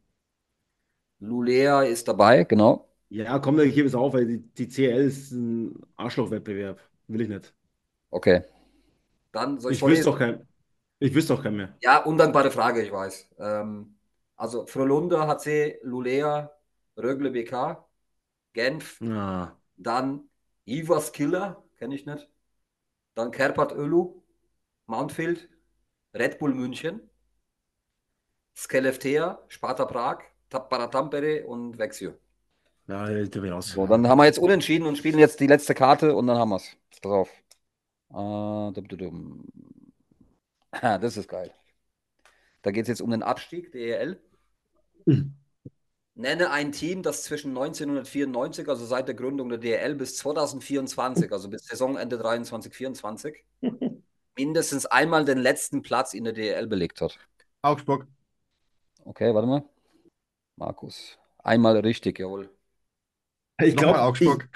Lulea ist dabei, genau. Ja, komm, ich gebe es auf, weil die CL ist ein Arschlochwettbewerb. Will ich nicht. Okay. Dann soll ich Ich wüsste vorlesen? doch kein, ich wüsste doch kein mehr. Ja, undankbare Frage, ich weiß. Also Frölunda HC, Lulea, Rögle BK, Genf, Ah, dann Ivas Killer, kenne ich nicht. Dann Kärpät Ölu, Mountfield, Red Bull München, Skellefteå, Sparta Prag, Tappara Tampere und Växjö. ja, ich bin raus. So, dann haben wir jetzt unentschieden und spielen jetzt die letzte Karte und dann haben wir es. Pass auf. Das ist geil. Da geht es jetzt um den Abstieg, DEL. Hm. Nenne ein Team, das zwischen 1994, also seit der Gründung der DEL, bis 2024, also bis Saisonende 23-24, mindestens einmal den letzten Platz in der DEL belegt hat. Augsburg. Okay, warte mal. Markus. Einmal richtig, jawohl. Ich Nochmal glaube, Augsburg.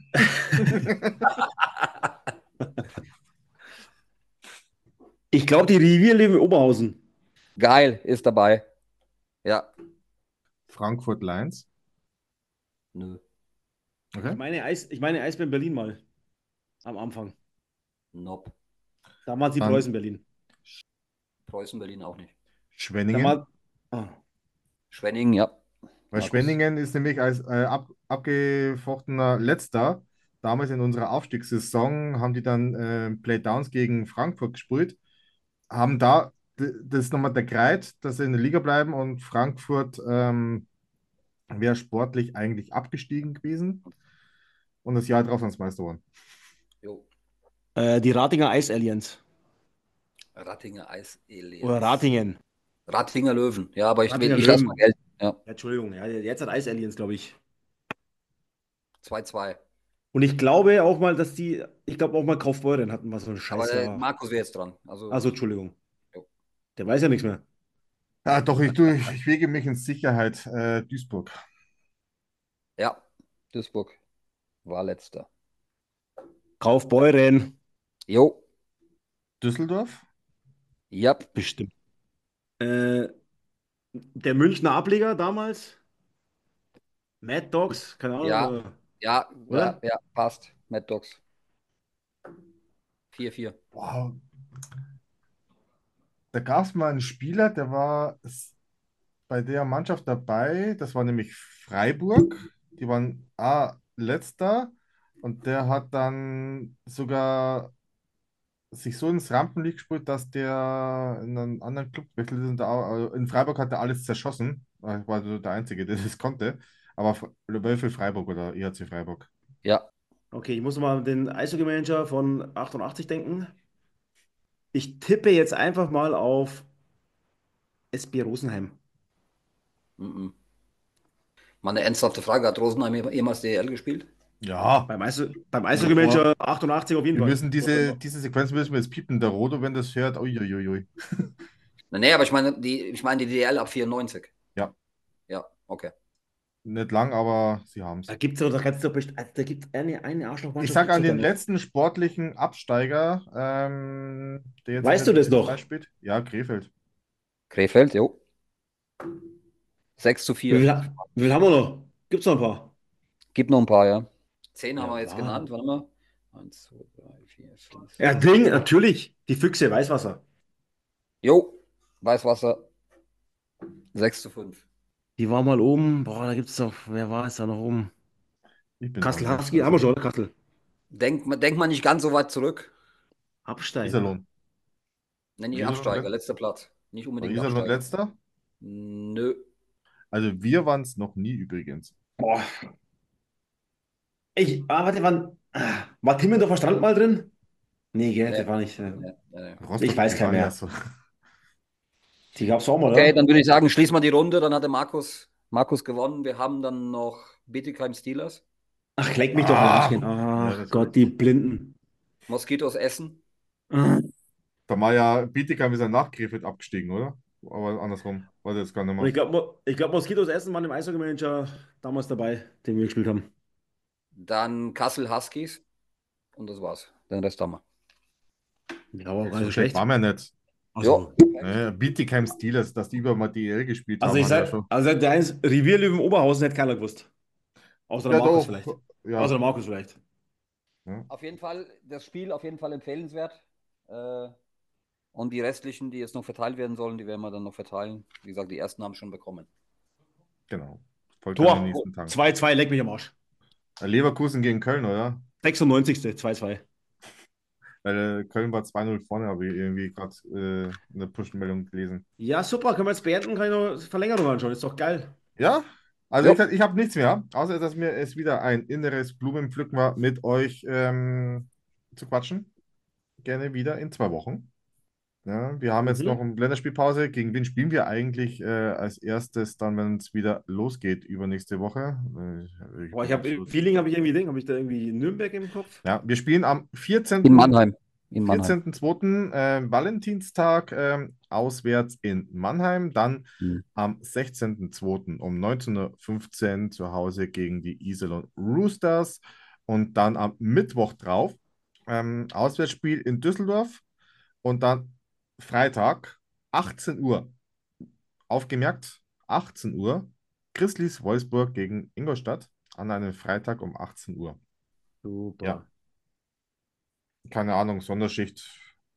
ich glaube, die Revier leben in Oberhausen. Geil, ist dabei. Ja. Frankfurt Lions. Nö. Okay. Ich meine Eisbären Berlin mal. Am Anfang. Nope. Damals die Dann- Preußen Berlin. Preußen, Berlin auch nicht. Schwenningen. Damals, ah, Schwenningen, ja. Weil Markus. Schwenningen ist nämlich als abgefochtener Letzter. Damals in unserer Aufstiegssaison haben die dann Playdowns gegen Frankfurt gespielt, haben da das nochmal der Kreid, dass sie in der Liga bleiben und Frankfurt wäre sportlich eigentlich abgestiegen gewesen und das Jahr drauf sind sie Meister geworden. Jo. die Ratinger Ice Aliens. Rattinger Eis Oder Ratingen. Rattinger Löwen. Ja, aber ich Rattinger lasse Löwen. mal Geld. Ja, Ja, Entschuldigung, ja, jetzt hat Ice Aliens, glaube ich. 2-2. Und ich glaube auch mal, ich glaube auch mal Kaufbeuren hatten was so ein Aber Scheißjahr. Markus wäre jetzt dran. Also, Entschuldigung. Jo. Der weiß ja nichts mehr. Ja, doch, ich wege mich in Sicherheit. Duisburg. Ja, Duisburg war letzter. Kaufbeuren. Jo, Düsseldorf? ja, Bestimmt. Äh, der Münchner Ableger damals? Mad Dogs? Keine Ahnung. ja, ja, ja, Oder? ja, passt. Mad Dogs. 4-4. Wow. Da gab es mal einen Spieler, der war bei der Mannschaft dabei. Das war nämlich Freiburg. Die waren letzter und der hat dann sogar sich so ins Rampenlicht gespielt, dass der in einen anderen Club wechselt ist. Und in Freiburg hat er alles zerschossen. War so der Einzige, der das konnte. Aber Wölfe Freiburg oder IHC Freiburg. Ja. Okay, ich muss mal an den Eishockey-Manager von 88 denken. Ich tippe jetzt einfach mal auf SB Rosenheim. Mhm. Mal eine ernsthafte Frage. Hat Rosenheim jemals DEL gespielt? Ja, Beim stell dir vor, Eishockey-Manager 88 auf jeden wir Fall. müssen diese Sequenz müssen wir jetzt piepen. Der Rodo, wenn das hört, uiuiui. Nee, aber ich meine die DEL ab 94. Ja, Ja, okay. nicht lang, aber sie haben es. Da gibt's eine Ich Arschlochmannschaft, sage gibt's an doch da den noch. letzten sportlichen Absteiger, der jetzt Weißt du das in noch? zwei spielt. Ja, Krefeld. Krefeld, jo. Wie 6-4. viel, wie viel haben wir noch? Gibt's noch ein paar? Gibt noch ein paar, ja. 10 haben Ja, wir jetzt genannt. Wahnsinn. Warte mal. 1, 2, 3, 4, 5, Ja, 6. Ding, natürlich. Die Füchse, Weißwasser. Jo, Weißwasser 6-5. Die war mal oben. Boah, da gibt's doch. Wer war es da noch oben? Ich bin dran Kassel jetzt. Husky, haben wir schon, oder? Kassel. Denk mal nicht ganz so weit zurück. Absteiger. Iserlohn. Nenn nicht Iserlohn, Absteiger, letzter Platz. Nicht war unbedingt Iserlohn Absteiger. letzter? Nö. Also wir waren es noch nie übrigens. Boah. Warte, war Timmendorfer Strand mal drin? Nee, gell, Nee, der war nicht. nee, nee. Ich Rostock weiß keinen Piranha. mehr. So. Die gab's auch mal, Okay, oder? dann würde ich sagen, schließen wir die Runde. Dann hatte Markus gewonnen. Wir haben dann noch Bietigheim Steelers, Ach, leck mich doch am Arsch Ah, gehen. ja, Ach das war Gott, die Blinden. Moskitos Essen. Ah, da war ja Bietigheim ist ja nach Krefeld abgestiegen, oder? Aber andersrum. Weiß ich jetzt gar nicht Und mehr. ich glaub, Moskitos Essen waren im Eishockey-Manager damals dabei, den wir gespielt haben. Dann Kassel Huskies. Und das war's. Den Rest haben wir. Ja, aber auch gar So nicht so schlecht schlecht. waren wir nicht. Jo. Also, Bietigheim Steelers, dass die über mal DL gespielt also haben, ich hat ja sag, schon. also der eins, Revierlöwen Oberhausen hätte keiner gewusst. Außer der Ja, Markus doch. vielleicht. Außer Ja. der Markus vielleicht. Ja. Auf jeden Fall, das Spiel auf jeden Fall empfehlenswert. Und die restlichen, die jetzt noch verteilt werden sollen, die werden wir dann noch verteilen. Wie gesagt, die ersten haben schon bekommen. Genau. Folgt dann in den Tor, nächsten Tagen. 2-2, leck mich am Arsch. Leverkusen gegen Köln, oder? 96. 2-2. Weil Köln war 2-0 vorne, habe ich irgendwie gerade eine Push-Meldung gelesen. Ja, super, können wir jetzt beenden, kann ich noch Verlängerung anschauen. Ist doch geil. Ja, also Jo. ich habe nichts mehr, außer dass mir es wieder ein inneres Blumenpflücken war, mit euch zu quatschen. Gerne wieder in 2 Wochen. Ja, wir haben jetzt noch Mhm. eine Länderspielpause. Gegen wen spielen wir eigentlich als erstes dann, wenn es wieder losgeht, übernächste Woche? Ich Boah, bin absolut. Feeling habe ich irgendwie Ding. Habe ich da irgendwie Nürnberg im Kopf? Ja, wir spielen am In 14. Mannheim. In Mannheim. 14.02. Valentinstag auswärts in Mannheim, dann Mhm. am 16.02. um 19:15 Uhr zu Hause gegen die Iserlohn Roosters und dann am Mittwoch drauf Auswärtsspiel in Düsseldorf und dann Freitag 18 Uhr. Aufgemerkt, 18 Uhr Grizzlies Wolfsburg gegen Ingolstadt an einem Freitag um 18 Uhr. Super. Ja, keine Ahnung, Sonderschicht,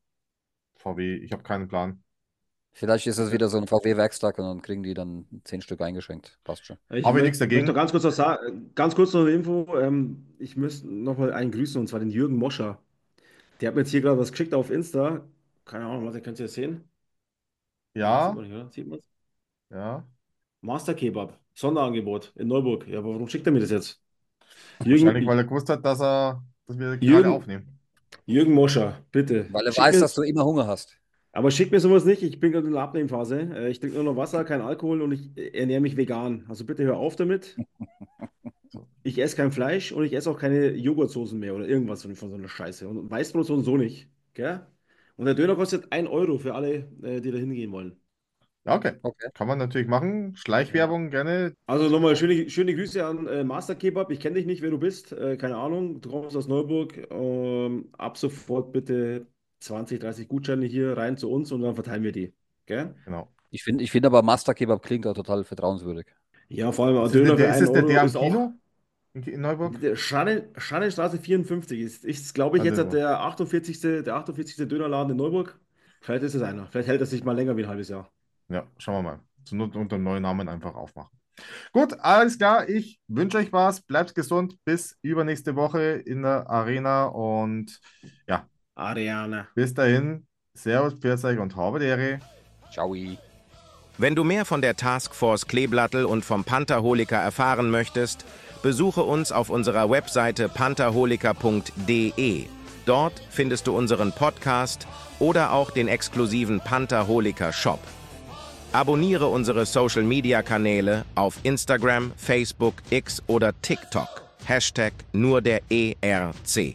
VW, ich habe keinen Plan. Vielleicht ist es wieder so ein VW-Werkstag und dann kriegen die dann 10 Stück eingeschenkt. Passt schon. Ich Habe ich nichts möchte noch dagegen. ganz kurz noch sagen, ganz kurz noch eine Info. Ich müsste noch mal einen grüßen, und zwar den Jürgen Moscher. Der hat mir jetzt hier gerade was geschickt auf Insta. Keine Ahnung, warte, könnt ihr das sehen? Nee, sieht Ja, man nicht, oder? Sieht man es? ja. Master Kebab, Sonderangebot in Neuburg. Ja, aber warum schickt er mir das jetzt? Wahrscheinlich, weil Jürgen, er gewusst hat, dass wir gerade Jürgen, aufnehmen. Jürgen Moscher, bitte. Weil er Schick weiß, mir, dass du immer Hunger hast. aber schick mir sowas nicht. Ich bin gerade in der Abnehmphase. Ich trinke nur noch Wasser, kein Alkohol und ich ernähre mich vegan. Also bitte hör auf damit. So. Ich esse kein Fleisch und ich esse auch keine Joghurtsoßen mehr oder irgendwas von so einer Scheiße. Und Weißbrot so und so nicht. Gell? Und der Döner kostet 1 Euro für alle, die da hingehen wollen. Okay, Okay. kann man natürlich machen. Schleichwerbung gerne. Also nochmal schöne Grüße an Master Kebab. Ich kenne dich nicht, wer du bist. Keine Ahnung. Du kommst aus Neuburg. Ab sofort bitte 20, 30 Gutscheine hier rein zu uns und dann verteilen wir die. Gell? Genau. Ich find aber Master Kebab klingt auch total vertrauenswürdig. Ja, vor allem ein Ist es Döner für ist es 1 der, Euro der am ist auch. Kino in Neuburg? Der Schrannenstraße 54 ist glaube ich, jetzt Also, der 48. Dönerladen in Neuburg. Vielleicht ist es einer. Vielleicht hält er sich mal länger wie ein halbes Jahr. ja, schauen wir mal. Zur Not unter dem neuen Namen einfach aufmachen. Gut, alles klar. Ich wünsche euch was. Bleibt gesund. Bis übernächste Woche in der Arena. Und ja, Ariane. bis dahin. Servus, pfiat euch und habe die Ehre. Ciao. Wenn du mehr von der Taskforce Kleeblattel und vom Pantherholiker erfahren möchtest, besuche uns auf unserer Webseite pantherholiker.de. Dort findest du unseren Podcast oder auch den exklusiven Pantherholiker Shop. Abonniere unsere Social-Media-Kanäle auf Instagram, Facebook, X oder TikTok. Hashtag nur der ERC.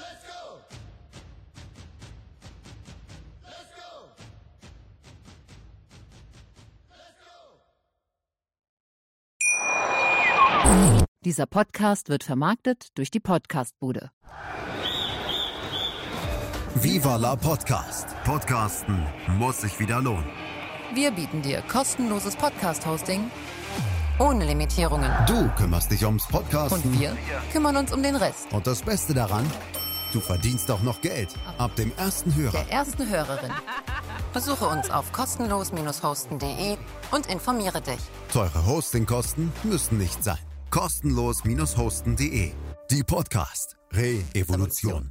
Dieser Podcast wird vermarktet durch die Podcastbude. Viva la Podcast. Podcasten muss sich wieder lohnen. Wir bieten dir kostenloses Podcast-Hosting ohne Limitierungen. Du kümmerst dich ums Podcasten. Und wir kümmern uns um den Rest. Und das Beste daran, du verdienst auch noch Geld. Ab dem ersten Hörer. Der ersten Hörerin. Besuche uns auf kostenlos-hosten.de und informiere dich. Teure Hostingkosten müssen nicht sein. Kostenlos-hosten.de. Die Podcast Re-Evolution.